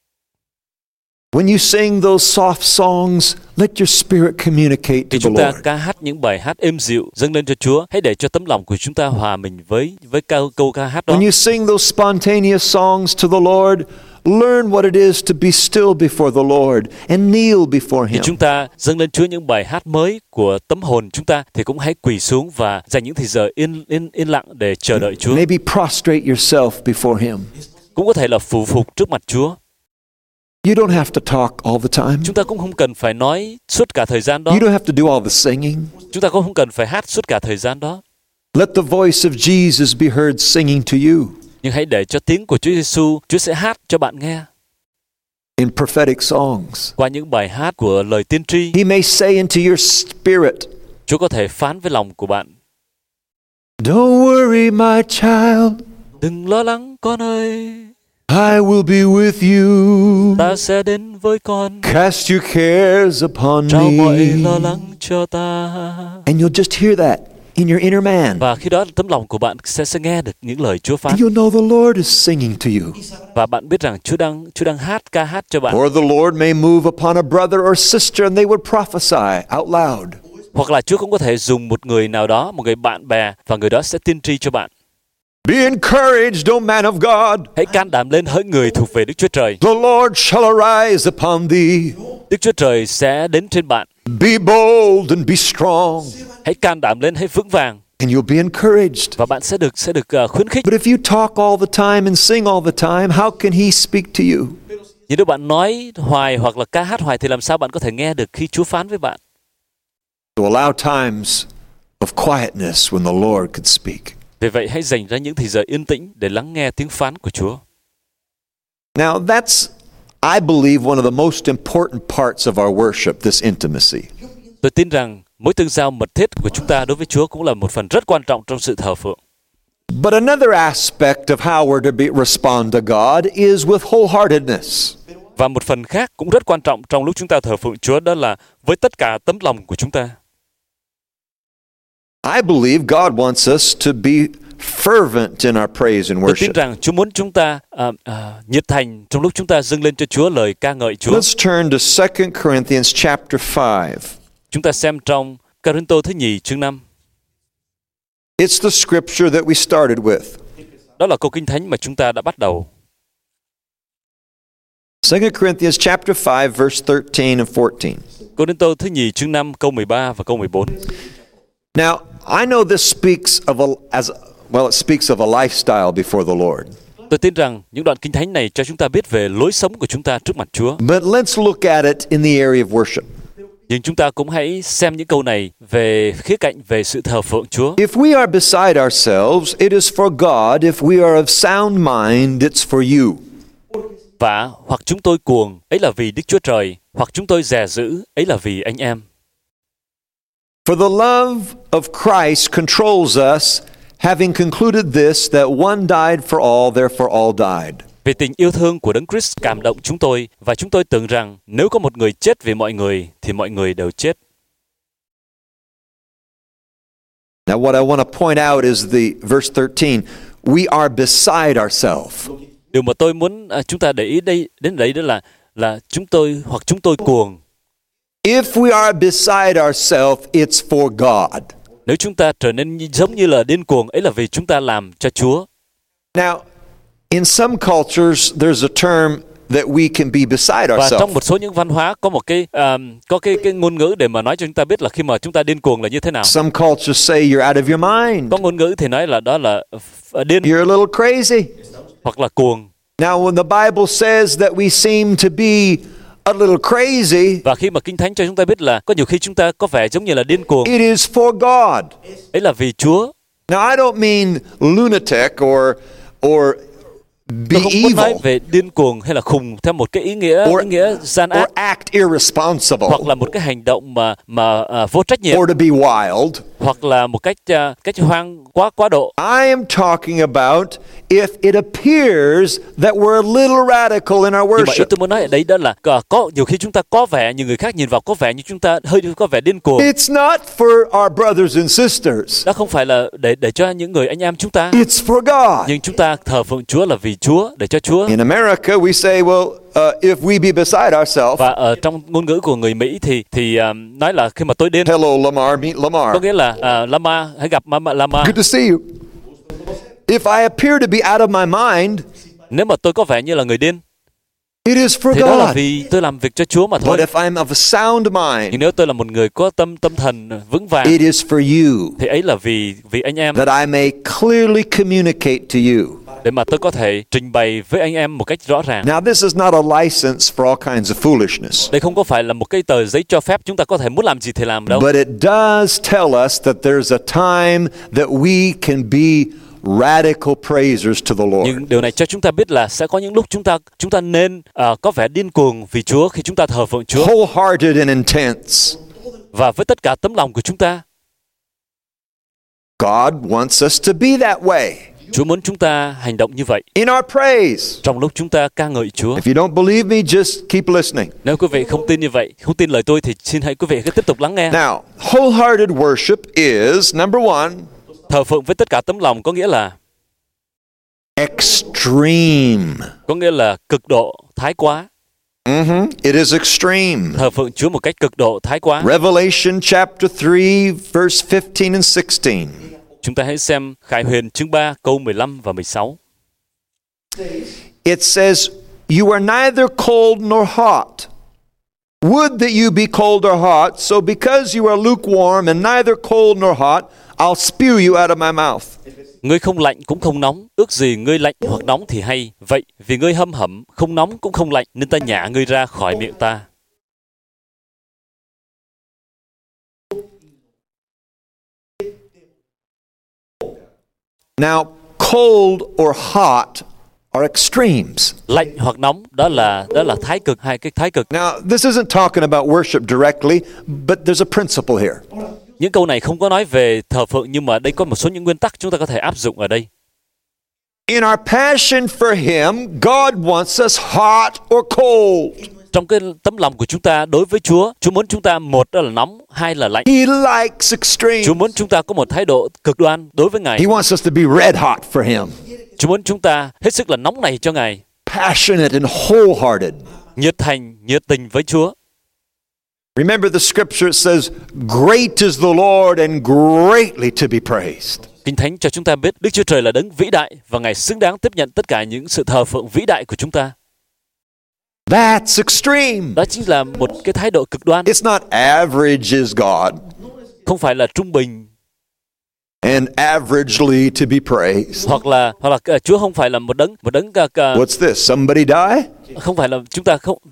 When you sing those soft songs, let your spirit communicate to Khi the chúng ta Lord. ca hát những bài hát êm dịu dâng lên cho Chúa, hãy để cho tấm lòng của chúng ta hòa mình với với câu câu ca hát đó. When you sing those spontaneous songs to the Lord, learn what it is to be still before the Lord and kneel before Khi Him. chúng ta dâng lên Chúa những bài hát mới của tâm hồn chúng ta thì cũng hãy quỳ xuống và dành những thời giờ yên yên yên lặng để chờ đợi Chúa. Maybe prostrate yourself before Him. Cũng có thể là phủ phục trước mặt Chúa. You don't have to talk all the time. Chúng ta cũng không cần phải nói suốt cả thời gian đó. You don't have to do all the singing. Chúng ta cũng không cần phải hát suốt cả thời gian đó. Let the voice of Jesus be heard singing to you Nhưng hãy để cho tiếng của Chúa Giêsu, Chúa sẽ hát cho bạn nghe in prophetic songs. qua những bài hát của lời tiên tri. He may say into your spirit, Chúa có thể phán với lòng của bạn: "Don't worry, my child. đừng lo lắng con ơi, I will be with you. ta sẽ đến với con, Cast your cares upon trao mọi me." lo lắng cho ta. And you'll just hear that in your inner man. Và khi đó tấm lòng của bạn sẽ sẽ nghe được những lời Chúa phán, And you'll know the Lord is singing to you. và bạn biết rằng Chúa đang Chúa đang hát ca hát cho bạn. Or the Lord may move upon a brother or sister and they would prophesy out loud. Hoặc là Chúa cũng có thể dùng một người nào đó, một người bạn bè, và người đó sẽ tiên tri cho bạn. Be encouraged, O man of God. Hãy can đảm lên, hỡi người thuộc về Đức Chúa Trời. The Lord shall arise upon thee. Đức Chúa Trời sẽ đến trên bạn. Be bold and be strong, Hãy can đảm lên, hãy vững vàng, and you'll be encouraged. và bạn sẽ được sẽ được uh, khuyến khích. But if you talk all the time and sing all the time, how can He speak to you? Nhưng nếu bạn nói hoài hoặc là ca hát hoài thì làm sao bạn có thể nghe được khi Chúa phán với bạn? So allow times of quietness when the Lord could speak. Vì vậy hãy dành ra những thời giờ yên tĩnh để lắng nghe tiếng phán của Chúa. Now that's, I believe, one of the most important parts of our worship, this intimacy. Tôi tin rằng mối tương giao mật thiết của chúng ta đối với Chúa cũng là một phần rất quan trọng trong sự thờ phượng. But another aspect of how we're to be, respond to God is with wholeheartedness. Và một phần khác cũng rất quan trọng trong lúc chúng ta thờ phượng Chúa, đó là với tất cả tấm lòng của chúng ta. I believe God wants us to be fervent in our praise and Tôi tin worship. rằng Chúa muốn chúng ta à, à, nhiệt thành trong lúc chúng ta dâng lên cho Chúa lời ca ngợi Chúa. Let's turn to Second Corinthians chapter five. Chúng ta xem trong Corinto thứ nhì chương năm. It's the scripture that we started with. Đó là câu kinh thánh mà chúng ta đã bắt đầu. Second Corinthians chapter five, verse thirteen and fourteen. Corinto thứ nhì chương năm câu mười ba và câu mười bốn. Now, I know this speaks of a, as well, it speaks of a lifestyle before the Lord. Tôi tin rằng những đoạn kinh thánh này cho chúng ta biết về lối sống của chúng ta trước mặt Chúa. But let's look at it in the area of worship. Nhưng chúng ta cũng hãy xem những câu này về khía cạnh về sự thờ phượng Chúa. If we are beside ourselves, it is for God. If we are of sound mind, it's for you. Và hoặc chúng tôi cuồng, ấy là vì Đức Chúa Trời, hoặc chúng tôi dè dữ, ấy là vì anh em. For the love of Christ controls us, having concluded this, that one died for all, therefore all died. Vì tình yêu thương của Đấng Christ cảm động chúng tôi, và chúng tôi tưởng rằng nếu có một người chết vì mọi người, thì mọi người đều chết. Now what I want to point out is the verse thirteen. We are beside ourselves. Điều mà tôi muốn à, chúng ta để ý đây đến đấy đó là là chúng tôi hoặc chúng tôi cuồng. If we are beside ourselves, it's for God. Nếu chúng ta trở nên giống như là điên cuồng, ấy là vì chúng ta làm cho Chúa. Now, in some cultures, there's a term that we can be beside Và ourselves. trong một số những văn hóa có một cái um, có cái cái ngôn ngữ để mà nói cho chúng ta biết là khi mà chúng ta điên cuồng là như thế nào. Some cultures say you're out of your mind. Có ngôn ngữ thì nói là đó là uh, điên You're a little crazy. hoặc là cuồng. Now, when the Bible says that we seem to be a little crazy, Và khi mà Kinh Thánh cho chúng ta biết là có nhiều khi chúng ta có vẻ giống như là điên cuồng, it is for God. ấy là vì Chúa. Now, I don't mean lunatic or or be Tôi không muốn nói evil về điên cuồng hay là khùng theo một cái ý nghĩa Or- ý nghĩa gian or ác, act irresponsible hoặc là một cái hành động mà mà à, vô trách nhiệm, or to be wild. hoặc là một cách à, cách hoang quá quá độ. I am talking about if it appears that we're a little radical in our Nhưng mà ý worship. tôi muốn nói ở đấy đó là có, có nhiều khi chúng ta có vẻ, nhiều người khác nhìn vào có vẻ như chúng ta hơi có vẻ điên cuồng. It's not for our brothers and sisters. Đó không phải là để để cho những người anh em chúng ta, It's for God. nhưng chúng ta thờ phượng Chúa là vì Chúa, để cho Chúa. In America, we say, well, uh, if we be beside ourselves, Và ở trong ngôn ngữ của người Mỹ thì thì um, nói là khi mà tôi điên, hello, Lamar, meet Lamar. có nghĩa là uh, Lama, hãy gặp Mama Lama. Good to see you. If I appear to be out of my mind, Nếu mà tôi có vẻ như là người điên, it is for thì đó là God. vì tôi làm việc cho Chúa mà thôi. But if I'm of a sound Nhưng mind, nếu tôi là một người có tâm tâm thần vững vàng, it is for you, thì ấy là vì vì anh em, that I may clearly communicate to you. để mà tôi có thể trình bày với anh em một cách rõ ràng. Now, this is not a license for all kinds of foolishness, Đây không có phải là một cái tờ giấy cho phép chúng ta có thể muốn làm gì thì làm đâu. but it does tell us that there's a time that we can be radical praisers to the Lord. Nhưng điều này cho chúng ta biết là sẽ có những lúc chúng ta chúng ta nên uh, có vẻ điên cuồng vì Chúa khi chúng ta thờ phượng Chúa, Wholehearted and intense. và với tất cả tấm lòng của chúng ta. God wants us to be that way Chúa muốn chúng ta hành động như vậy in our praise. trong lúc chúng ta ca ngợi Chúa. If you don't believe me, just keep listening. Nếu quý vị không tin như vậy, không tin lời tôi, thì xin hãy quý vị cứ tiếp tục lắng nghe. Now, wholehearted worship is, number one, Thờ phượng với tất cả tấm lòng có nghĩa là extreme. có nghĩa là cực độ, thái quá. hmm It is extreme. Thờ phượng Chúa một cách cực độ, thái quá. Revelation chapter three, verse fifteen and sixteen. Chúng ta hãy xem Khải Huyền chương ba câu mười lăm và mười sáu. It says, you are neither cold nor hot. Would that you be cold or hot, so because you are lukewarm and neither cold nor hot, I'll spew you out of my mouth. Ngươi không lạnh cũng không nóng, ước gì ngươi lạnh hoặc nóng thì hay. Vậy vì ngươi hâm hẩm, không nóng cũng không lạnh, nên ta nhả ngươi ra khỏi miệng ta. Now, cold or hot are extremes. Lạnh hoặc nóng đó là đó là thái cực, hai cái thái cực. Now, this isn't talking about worship directly, but there's a principle here. Những câu này không có nói về thờ phượng, nhưng mà đây có một số những nguyên tắc chúng ta có thể áp dụng ở đây. In our passion for Him, God wants us hot or cold. Trong cái tấm lòng của chúng ta đối với Chúa, Chúa muốn chúng ta, một đó là nóng, hai là lạnh. He likes extremes. Chúa muốn chúng ta có một thái độ cực đoan đối với Ngài. He wants us to be red hot for Him, Chúa muốn chúng ta hết sức là nóng này cho Ngài, passionate and wholehearted. nhiệt thành, nhiệt tình với Chúa. Remember the scripture, it says, great is the Lord and greatly to be praised. Kinh Thánh cho chúng ta biết Đức Chúa Trời là đấng vĩ đại và Ngài xứng đáng tiếp nhận tất cả những sự thờ phượng vĩ đại của chúng ta. That's extreme. Đó chính là một cái thái độ cực đoan, It's not average is God không phải là trung bình, and averagely to be praised. hoặc là hoặc là uh, Chúa không phải là một đấng một đấng uh, uh, What's this? Somebody die? không phải là chúng ta không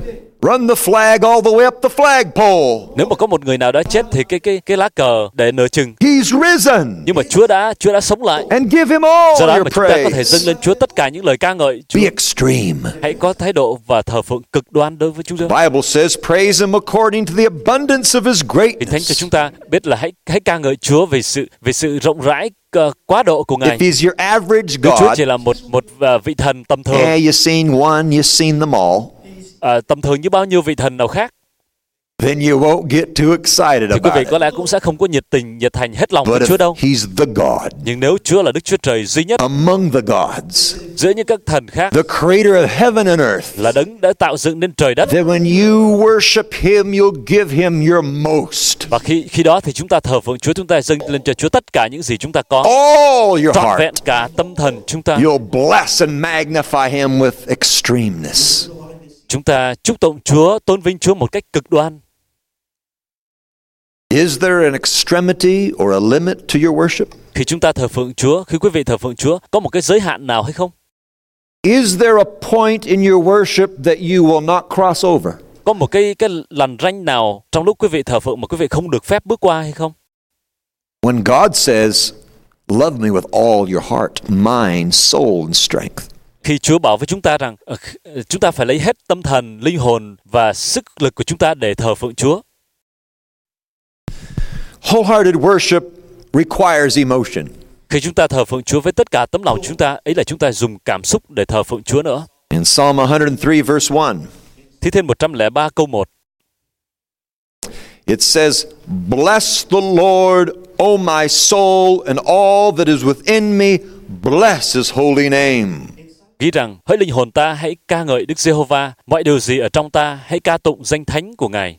Run the flag all the way up the flagpole. Nếu mà có một người nào đó chết thì cái cái cái lá cờ để nửa chừng. He's risen. Nhưng mà Chúa đã Chúa đã sống lại. And give him all Do đó your mà chúng ta có thể dâng praise. lên Chúa tất cả những lời ca ngợi Chúa. Be extreme. Hãy có thái độ và thờ phượng cực đoan đối với Chúa. The Bible says, praise him according to the abundance of his Kinh Thánh cho greatness. chúng ta biết là hãy hãy ca ngợi Chúa về sự về sự rộng rãi uh, quá độ của Ngài. If he's your average Nếu Chúa God, chỉ là một một uh, vị thần tầm thường, yeah, you've seen one, you've seen them all, uh, tầm thường như bao nhiêu vị thần nào khác, then you won't get too excited thì quý vị about có it. lẽ cũng sẽ không có nhiệt tình, nhiệt thành hết lòng But với if Chúa đâu. he's the God Nhưng nếu Chúa là Đức Chúa Trời duy nhất among the gods, giữa những các thần khác, the creator of heaven and earth, là đấng đã tạo dựng nên trời đất, then when you worship him, you'll give him your most, và khi khi đó thì chúng ta thờ phượng Chúa, chúng ta dâng lên cho Chúa tất cả những gì chúng ta có, all your trọn heart. vẹn cả tâm thần chúng ta. You'll bless and magnify him with extremeness. Chúng ta chúc tụng Chúa, tôn vinh Chúa một cách cực đoan. Is there an extremity or a limit to your worship? Khi chúng ta thờ phượng Chúa, khi quý vị thờ phượng Chúa, có một cái giới hạn nào hay không? Is there a point in your worship that you will not cross over? Có một cái cái lằn ranh nào trong lúc quý vị thờ phượng mà quý vị không được phép bước qua hay không? When God says, love me with all your heart, mind, soul, and strength. Khi Chúa bảo với chúng ta rằng uh, chúng ta phải lấy hết tâm thần, linh hồn và sức lực của chúng ta để thờ phượng Chúa. Wholehearted worship requires emotion. Khi chúng ta thờ phượng Chúa với tất cả tấm lòng chúng ta, ấy là chúng ta dùng cảm xúc để thờ phượng Chúa nữa. In Psalm one oh three verse one, Thi Thiên một trăm lẻ ba câu một. it says, bless the Lord, O my soul, and all that is within me, bless his holy name. Ghi rằng, hỡi linh hồn ta, hãy ca ngợi Đức Giê-hô-va, mọi điều gì ở trong ta, hãy ca tụng danh thánh của Ngài.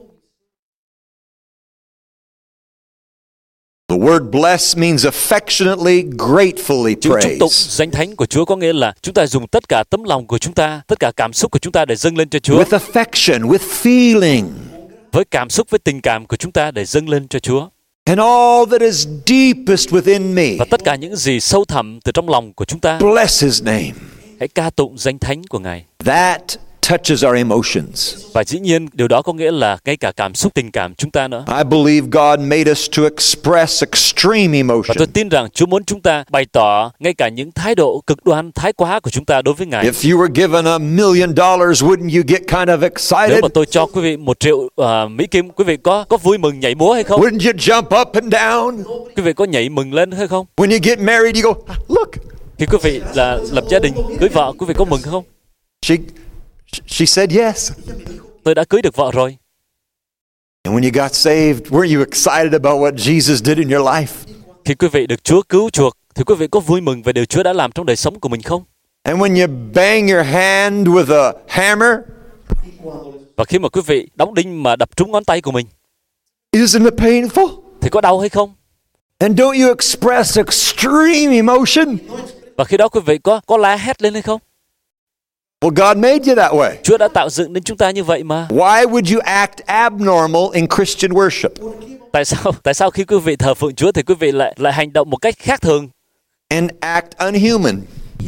The word bless means affectionately, gratefully Chữ chúc tụng praise. danh thánh của Chúa có nghĩa là chúng ta dùng tất cả tấm lòng của chúng ta, tất cả cảm xúc của chúng ta để dâng lên cho Chúa. With affection, with feeling, Với cảm xúc, với tình cảm của chúng ta để dâng lên cho Chúa. and all that is deepest within me, Và tất cả những gì sâu thẳm từ trong lòng của chúng ta, bless his name. hãy ca tụng danh thánh của Ngài. That touches our emotions. Và dĩ nhiên điều đó có nghĩa là ngay cả cảm xúc tình cảm chúng ta nữa. I believe God made us to express extreme Và emotion. tôi tin rằng Chúa muốn chúng ta bày tỏ ngay cả những thái độ cực đoan, thái quá của chúng ta đối với Ngài. If you were given a million dollars, wouldn't you get kind of Nếu excited? mà tôi cho quý vị một triệu uh, Mỹ Kim, quý vị có có vui mừng nhảy múa hay không? Wouldn't you jump up and down? Quý vị có nhảy mừng lên hay không? When you get married, you go, look. Khi quý vị là lập gia đình, cưới vợ, quý vị có mừng không? She, she said yes. Tôi đã cưới được vợ rồi. And when you got saved, weren't you excited about what Jesus did in your life? Khi quý vị được Chúa cứu chuộc, thì quý vị có vui mừng về điều Chúa đã làm trong đời sống của mình không? And when you bang your hand with a hammer, Và khi mà quý vị đóng đinh mà đập trúng ngón tay của mình, isn't it painful? thì có đau hay không? And don't you express extreme emotion? Và khi đó quý vị có có la hét lên hay không? Well, God made you that way. Chúa đã tạo dựng nên chúng ta như vậy mà. Why would you act abnormal in Christian worship? Tại sao? Tại sao khi quý vị thờ phượng Chúa thì quý vị lại lại hành động một cách khác thường And act unhuman?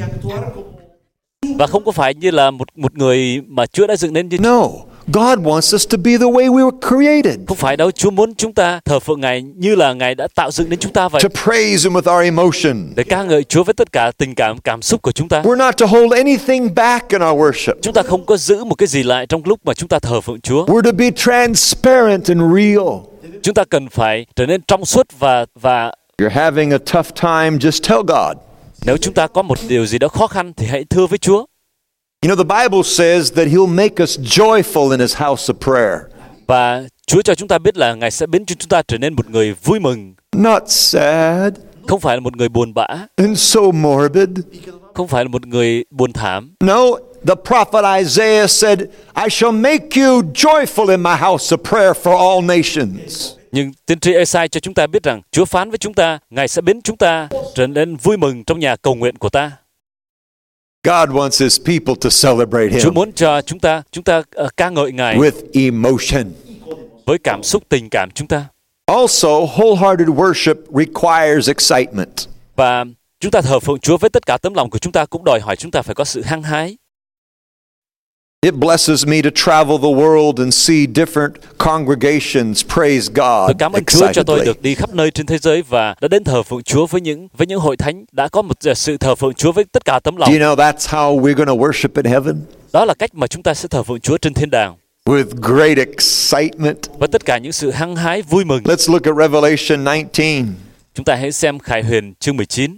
và không có phải như là một một người mà Chúa đã dựng nên như No. God wants us to be the way we were created. không phải đâu. Chúa muốn chúng ta thờ phượng Ngài như là Ngài đã tạo dựng nên chúng ta vậy, To praise him with our emotion. để ca ngợi Chúa với tất cả tình cảm, cảm xúc của chúng ta. We're not to hold anything back in our worship. Chúng ta không có giữ một cái gì lại trong lúc mà chúng ta thờ phượng Chúa. We're to be transparent and real. Chúng ta cần phải trở nên trong suốt và và You're having a tough time, just tell God. nếu chúng ta có một điều gì đó khó khăn thì hãy thưa với Chúa. You know, the Bible says that he'll make us joyful in his house of prayer. Và Chúa cho chúng ta biết là Ngài sẽ biến cho chúng ta trở nên một người vui mừng, Not sad không phải là một người buồn bã, and so morbid. không phải là một người buồn thảm. No, the prophet Isaiah said, I shall make you joyful in my house of prayer for all nations. Nhưng tiên tri Ê-sai cho chúng ta biết rằng Chúa phán với chúng ta, Ngài sẽ biến chúng ta trở nên vui mừng trong nhà cầu nguyện của ta. God wants his people to celebrate Chúa him muốn cho chúng ta chúng ta uh, ca ngợi Ngài with emotion. với cảm xúc tình cảm chúng ta. Also, wholehearted worship requires excitement. Và chúng ta thờ phượng Chúa với tất cả tấm lòng của chúng ta cũng đòi hỏi chúng ta phải có sự hăng hái. It blesses me to travel the world and see different congregations praise God Tôi cảm ơn Chúa cho tôi excitedly. được đi khắp nơi trên thế giới và đã đến thờ phượng Chúa với những với những hội thánh đã có một sự thờ phượng Chúa với tất cả tấm lòng. Do you know that's how we're going to worship in heaven? Đó là cách mà chúng ta sẽ thờ phượng Chúa trên thiên đàng With great excitement. với tất cả những sự hăng hái vui mừng. Let's look at Revelation nineteen. Chúng ta hãy xem Khải Huyền chương mười chín.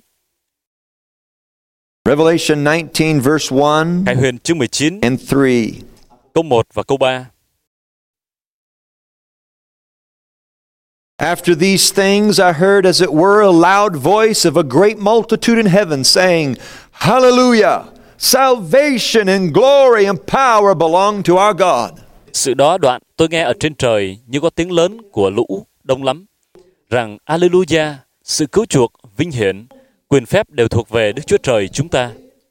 Revelation nineteen verse one Khải Huyền chương mười chín and three. câu một và câu ba. After these things I heard as it were a loud voice of a great multitude in heaven saying, Hallelujah! Salvation and glory and power belong to our God. Sự đó đoạn tôi nghe ở trên trời như có tiếng lớn của lũ đông lắm, rằng Alleluia, sự cứu chuộc, vinh hiển, quyền phép đều thuộc về Đức Chúa Trời chúng ta.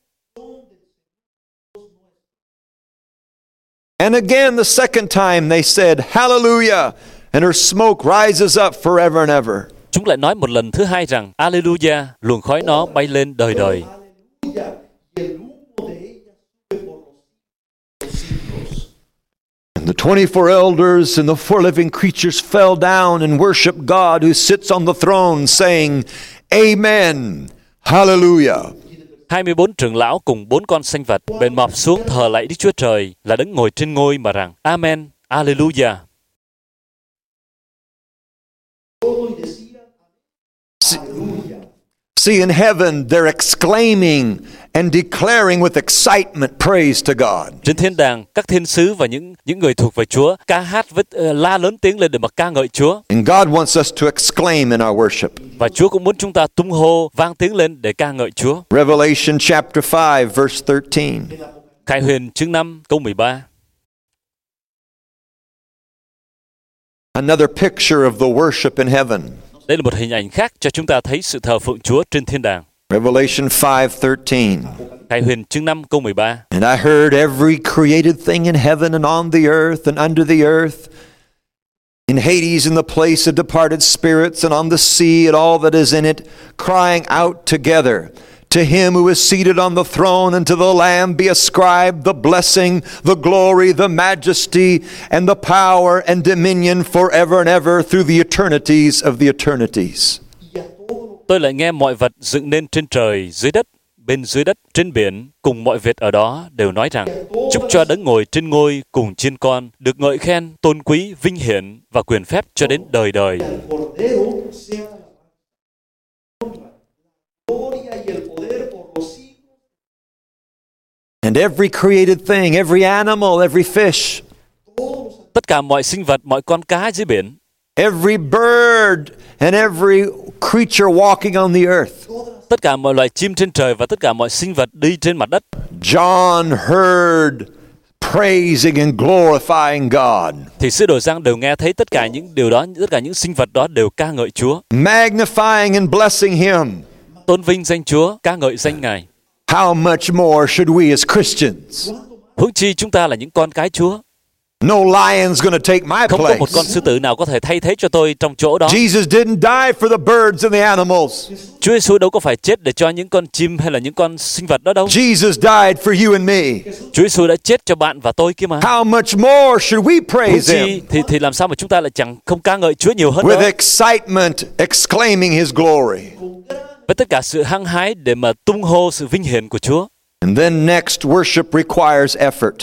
And again the second time they said, Hallelujah! And her smoke rises up forever and ever. Chúng lại nói một lần thứ hai rằng Alleluia, luồng khói nó bay lên đời đời. And the twenty-four elders and the four living creatures fell down and worshiped God who sits on the throne, saying, Amen, Hallelujah. hai mươi bốn trưởng lão cùng bốn con sanh vật bền mọp xuống thờ lạy Đức Chúa Trời là đấng ngồi trên ngôi mà rằng Amen, Alleluia. See, in heaven, they're exclaiming and declaring with excitement praise to God. Trên thiên đàng, các thiên sứ và những những người thuộc về Chúa ca hát với uh, la lớn tiếng lên để mà ca ngợi Chúa. And God wants us to exclaim in our worship. Và Chúa cũng muốn chúng ta tung hô vang tiếng lên để ca ngợi Chúa. Revelation chapter five, verse thirteen. Khải Huyền chương năm câu mười ba. Another picture of the worship in heaven. Đây là một hình ảnh khác cho chúng ta thấy sự thờ phượng Chúa trên thiên đàng. Revelation five thirteen. Khải Huyền chương năm câu mười ba. And I heard every created thing in heaven and on the earth and under the earth, in Hades in the place of departed spirits and on the sea and all that is in it, crying out together, To him who is seated on the throne and to the Lamb be ascribed the blessing, the glory, the majesty, and the power and dominion forever and ever through the eternities of the eternities. Tôi lại nghe mọi vật dựng nên trên trời, dưới đất, bên dưới đất, trên biển, cùng mọi việc ở đó đều nói rằng, chúc cho đấng ngồi trên ngôi cùng chiên con, được ngợi khen, tôn quý, vinh hiển và quyền phép cho đến đời đời. And every created thing, every animal, every fish, Tất cả mọi sinh vật, mọi con cá dưới biển, every bird and every creature walking on the earth. tất cả mọi loài chim trên trời và tất cả mọi sinh vật đi trên mặt đất. John heard praising and glorifying God, Thì sứ đồ Giăng đều nghe thấy tất cả những điều đó, tất cả những sinh vật đó đều ca ngợi Chúa, magnifying and blessing him. tôn vinh danh Chúa, ca ngợi danh Ngài. How much more should we as Christians? Huống chi chúng ta là những con cái Chúa. No lion's going to take my Không có một con place. sư tử nào có thể thay thế cho tôi trong chỗ đó. Jesus didn't die for the birds and the animals. Chúa Giêsu đâu có phải chết để cho những con chim hay là những con sinh vật đó đâu. Jesus died for you and me. Chúa Giêsu đã chết cho bạn và tôi kia mà. How much more should we Huống praise chi him? thì thì làm sao mà chúng ta lại chẳng không ca ngợi Chúa nhiều hơn With nữa? excitement, exclaiming his glory. Với tất cả sự hăng hái để mà tung hô sự vinh hiển của Chúa. And then next, worship requires effort.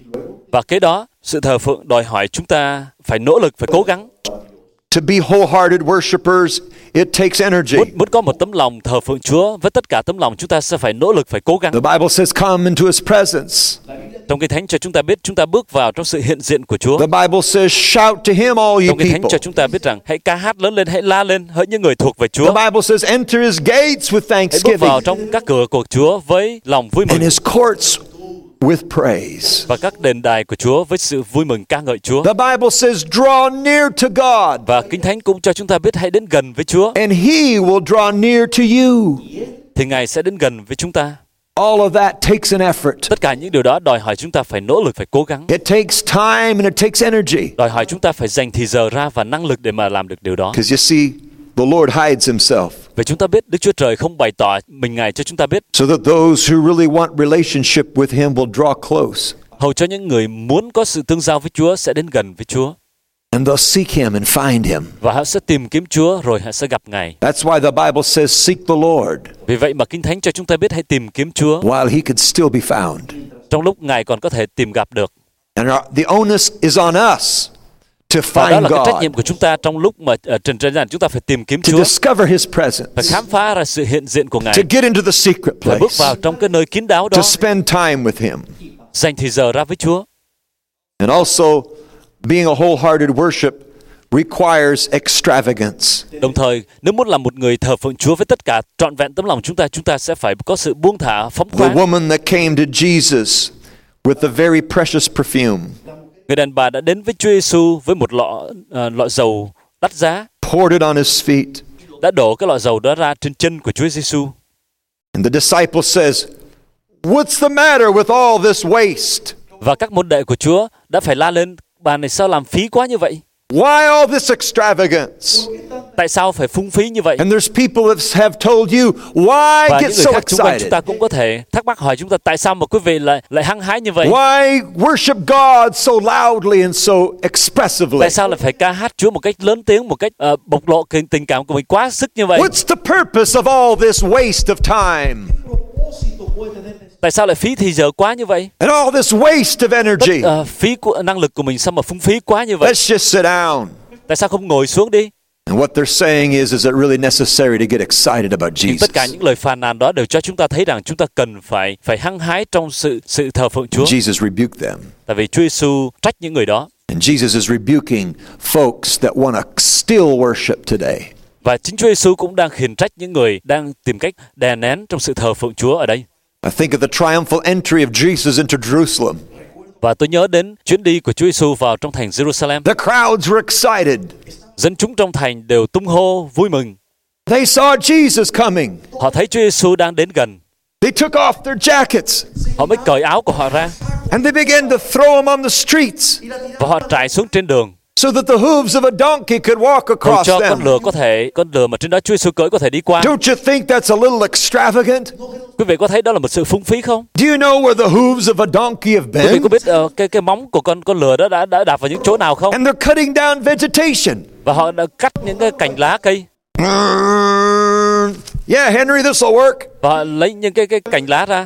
Và kế đó, sự thờ phượng đòi hỏi chúng ta phải nỗ lực, phải cố gắng. To be wholehearted worshipers, it takes energy. Muốn, muốn có một tấm lòng thờ phượng Chúa, với tất cả tấm lòng chúng ta sẽ phải nỗ lực, phải cố gắng. The Bible says, come into his presence. Trong Kinh Thánh cho chúng ta biết chúng ta bước vào trong sự hiện diện của Chúa. The Bible says, shout to him, all you Trong Kinh Thánh people. cho chúng ta biết rằng hãy ca hát lớn lên, hãy la lên, hỡi những người thuộc về Chúa. The Bible says, enter his gates with Hãy bước vào thanksgiving trong các cửa của Chúa với lòng vui and mừng his courts with praise. và các đền đài của Chúa với sự vui mừng ca ngợi Chúa. The Bible says, draw near to God Và Kinh Thánh cũng cho chúng ta biết hãy đến gần với Chúa and he will draw near to you. thì Ngài sẽ đến gần với chúng ta. All of that takes an effort. Tất cả những điều đó đòi hỏi chúng ta phải nỗ lực, phải cố gắng. It takes time and it takes energy. Đòi hỏi chúng ta phải dành thì giờ ra và năng lực để mà làm được điều đó. Because you see, the Lord hides himself Vì chúng ta biết Đức Chúa Trời không bày tỏ mình Ngài cho chúng ta biết, so that those who really want relationship with him will draw close. hầu cho những người muốn có sự tương giao với Chúa sẽ đến gần với Chúa. And they'll seek him and find him. Và họ sẽ tìm kiếm Chúa rồi họ sẽ gặp Ngài. That's why the Bible says, seek the Lord Vì vậy mà Kinh Thánh cho chúng ta biết hãy tìm kiếm Chúa while he could still be found. trong lúc Ngài còn có thể tìm gặp được. And our, the onus is on us to Và đó find là cái trách nhiệm God, của chúng ta trong lúc mà ở trên trên chúng ta phải tìm kiếm to Chúa, discover his phải presence, khám phá ra sự hiện diện của Ngài, to get into the secret và bước place, vào trong cái nơi kín đáo đó, to spend time with him. dành thời giờ ra với Chúa. And also, being a wholehearted worship requires extravagance. Đồng thời, nếu muốn làm một người thờ phượng Chúa với tất cả trọn vẹn tấm lòng chúng ta, chúng ta sẽ phải có sự buông thả phóng The khoáng. woman that came to Jesus with the very precious perfume Người đàn bà đã đến với Chúa Giêsu với một lọ uh, lọ dầu đắt giá, poured it on his feet. đã đổ cái lọ dầu đó ra trên chân của Chúa Giêsu. And the disciple says, "What's the matter with all this waste? Và các môn đệ của Chúa đã phải la lên, bà này sao làm phí quá như vậy? Why all this extravagance?" Tại sao phải phung phí như vậy? And there's people that have told you, "Why Và get những người so khác xung quanh chúng ta excited? cũng có thể thắc mắc hỏi chúng ta tại sao mà quý vị lại lại hăng hái như vậy? Why worship God so loudly and so expressively? Tại sao lại phải ca hát Chúa một cách lớn tiếng, một cách uh, bộc lộ cái tình cảm của mình quá sức như vậy? What's the purpose of all this waste of time Tại sao lại phí thì giờ quá như vậy? and all this waste of energy? Tất, uh, phí của năng lực của mình sao mà phung phí quá như vậy? Let's just sit down." Tại sao không ngồi xuống đi? And what they're saying is, is it really necessary to get excited about Nhưng Jesus? tất cả những lời phàn nàn đó đều cho chúng ta thấy rằng chúng ta cần phải phải hăng hái trong sự sự thờ phượng Chúa. Jesus rebuked them. Tại vì Chúa Giêsu trách những người đó. And Jesus is rebuking folks that want to still worship today. Và chính Chúa Giêsu cũng đang khiển trách những người đang tìm cách đè nén trong sự thờ phượng Chúa ở đây. I think of the triumphal entry of Jesus into Jerusalem. Và tôi nhớ đến chuyến đi của Chúa Giêsu vào trong thành Jerusalem. The crowds were excited. Dân chúng trong thành đều tung hô vui mừng. They saw Jesus coming. Họ thấy Chúa Giêsu đang đến gần. They took off their jackets Họ mới cởi áo của họ ra and they began to throw them on the streets và họ trải xuống trên đường, so that the hooves of a donkey could walk hầu across cho con them. lừa có thể con lừa mà trên đó Chúa Giêsu cưỡi có thể đi qua. Don't you think that's a little extravagant? Quý vị có thấy đó là một sự phung phí không? Do you know where the hooves of a donkey have Quý vị been? có biết uh, cái cái móng của con con lừa đó đã đã đạp vào những chỗ nào không? And they're cutting down vegetation. Và họ đã cắt những cái cành lá cây Yeah, Henry, this will work. và họ lấy những cái cái cành lá ra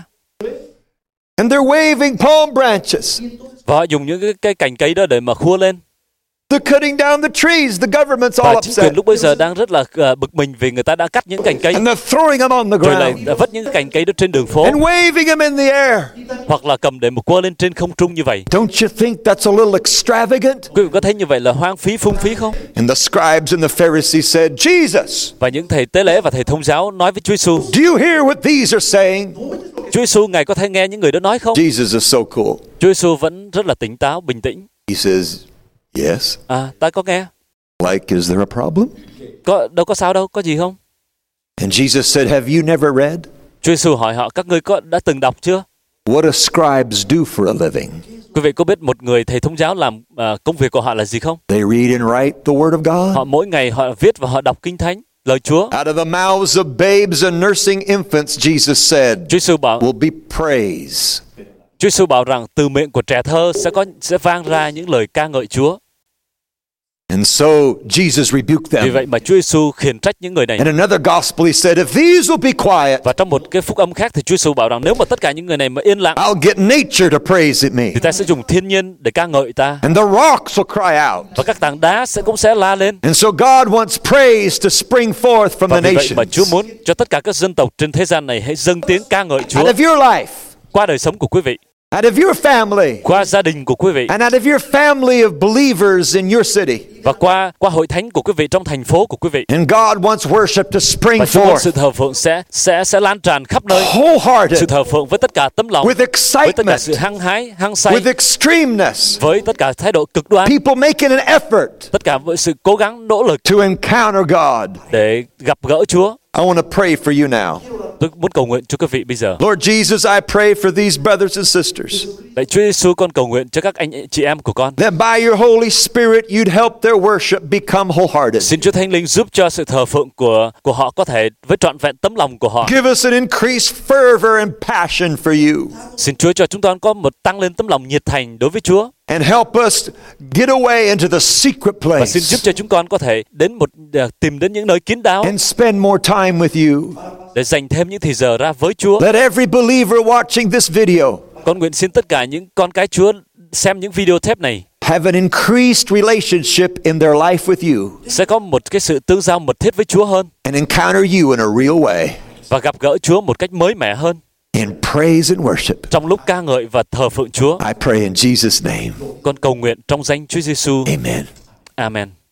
And they're waving palm branches. và họ dùng những cái, cái cành cây đó để mà khua lên. They're cutting down the trees. The government's all Và chính upset. quyền lúc bấy giờ đang rất là uh, bực mình vì người ta đã cắt những cành cây And they're throwing them on the rồi lại ground vất những cái cành cây đó trên đường phố and waving them in the air. hoặc là cầm để một quơ lên trên không trung như vậy. Don't you think that's a little extravagant? Quý vị có thấy như vậy là hoang phí phung phí không? And the scribes and the Pharisees said, "Jesus, Và những thầy tế lễ và thầy thông giáo nói với Chúa Giêsu, do you hear what these are saying?" Chúa Giêsu, ngài có thể nghe những người đó nói không? Jesus is so cool. Chúa Giêsu vẫn rất là tỉnh táo, bình tĩnh. He says, "Yes." À, ta có nghe. Like, is there a problem? Có đâu có sao đâu, có gì không? And Jesus said, "Have you never read Chúa Giêsu hỏi họ, các ngươi có đã từng đọc chưa? what do scribes do for a living? Quý vị có biết một người thầy thông giáo làm uh, công việc của họ là gì không? They read and write the word of God. Họ mỗi ngày họ viết và họ đọc kinh thánh, lời Chúa. Out of the mouths of babes and nursing infants," Jesus said, Chúa Giêsu bảo, "will be praise." Chúa Giêsu bảo rằng từ miệng của trẻ thơ sẽ có sẽ vang ra những lời ca ngợi Chúa. And so Jesus rebuked Vì them. vậy mà Chúa Giêsu khiển trách những người này. In another gospel, he said, "If these will be quiet, Và trong một cái phúc âm khác thì Chúa Giêsu bảo rằng nếu mà tất cả những người này mà yên lặng I'll get nature to praise me. thì ta sẽ dùng thiên nhiên để ca ngợi ta. And the rocks will cry out." Và các tảng đá sẽ cũng sẽ la lên. And so God wants praise to spring forth from Và the vì vậy mà Chúa nations. muốn cho tất cả các dân tộc trên thế gian này hãy dâng tiếng ca ngợi Chúa Out of your life, qua đời sống của quý vị, out of your family, qua gia đình của quý vị and out of your family of believers in your city. và qua qua hội thánh của quý vị trong thành phố của quý vị. And God wants worship to spring Và Chúa muốn forth sự thờ phượng sẽ sẽ sẽ lan tràn khắp nơi. Sự wholehearted, thờ phượng với tất cả tấm lòng, with với tất cả excitement, sự hăng hái, hăng say, with extremeness. với tất cả thái độ cực đoan, People making an effort tất cả với sự cố gắng nỗ lực to encounter God. để gặp gỡ Chúa. I want to pray for you now. Tôi muốn cầu nguyện cho quý vị bây giờ. Lord Jesus, I pray for these brothers and sisters Lạy Chúa Giêsu, con cầu nguyện cho các anh chị em của con. that by your Holy Spirit you'd help their worship become wholehearted. Xin Chúa Thánh Linh giúp cho sự thờ phượng của của họ có thể với trọn vẹn tấm lòng của họ. Give us an increased fervor and passion for you. Xin Chúa cho chúng con có một tăng lên tấm lòng nhiệt thành đối với Chúa. And help us get away into the secret Và xin giúp place cho chúng con có thể đến một tìm đến những nơi kín đáo and spend more time with you. để dành thêm những thời giờ ra với Chúa. Let every believer watching this video Con nguyện xin tất cả những con cái Chúa xem những video tape này have an increased relationship in their life with you sẽ có một cái sự tương giao mật thiết với Chúa hơn and encounter you in a real way và gặp gỡ Chúa một cách mới mẻ hơn in praise and worship. trong lúc ca ngợi và thờ phượng Chúa. I pray in Jesus' name. Con cầu nguyện trong danh Chúa Giêsu. Amen. Amen.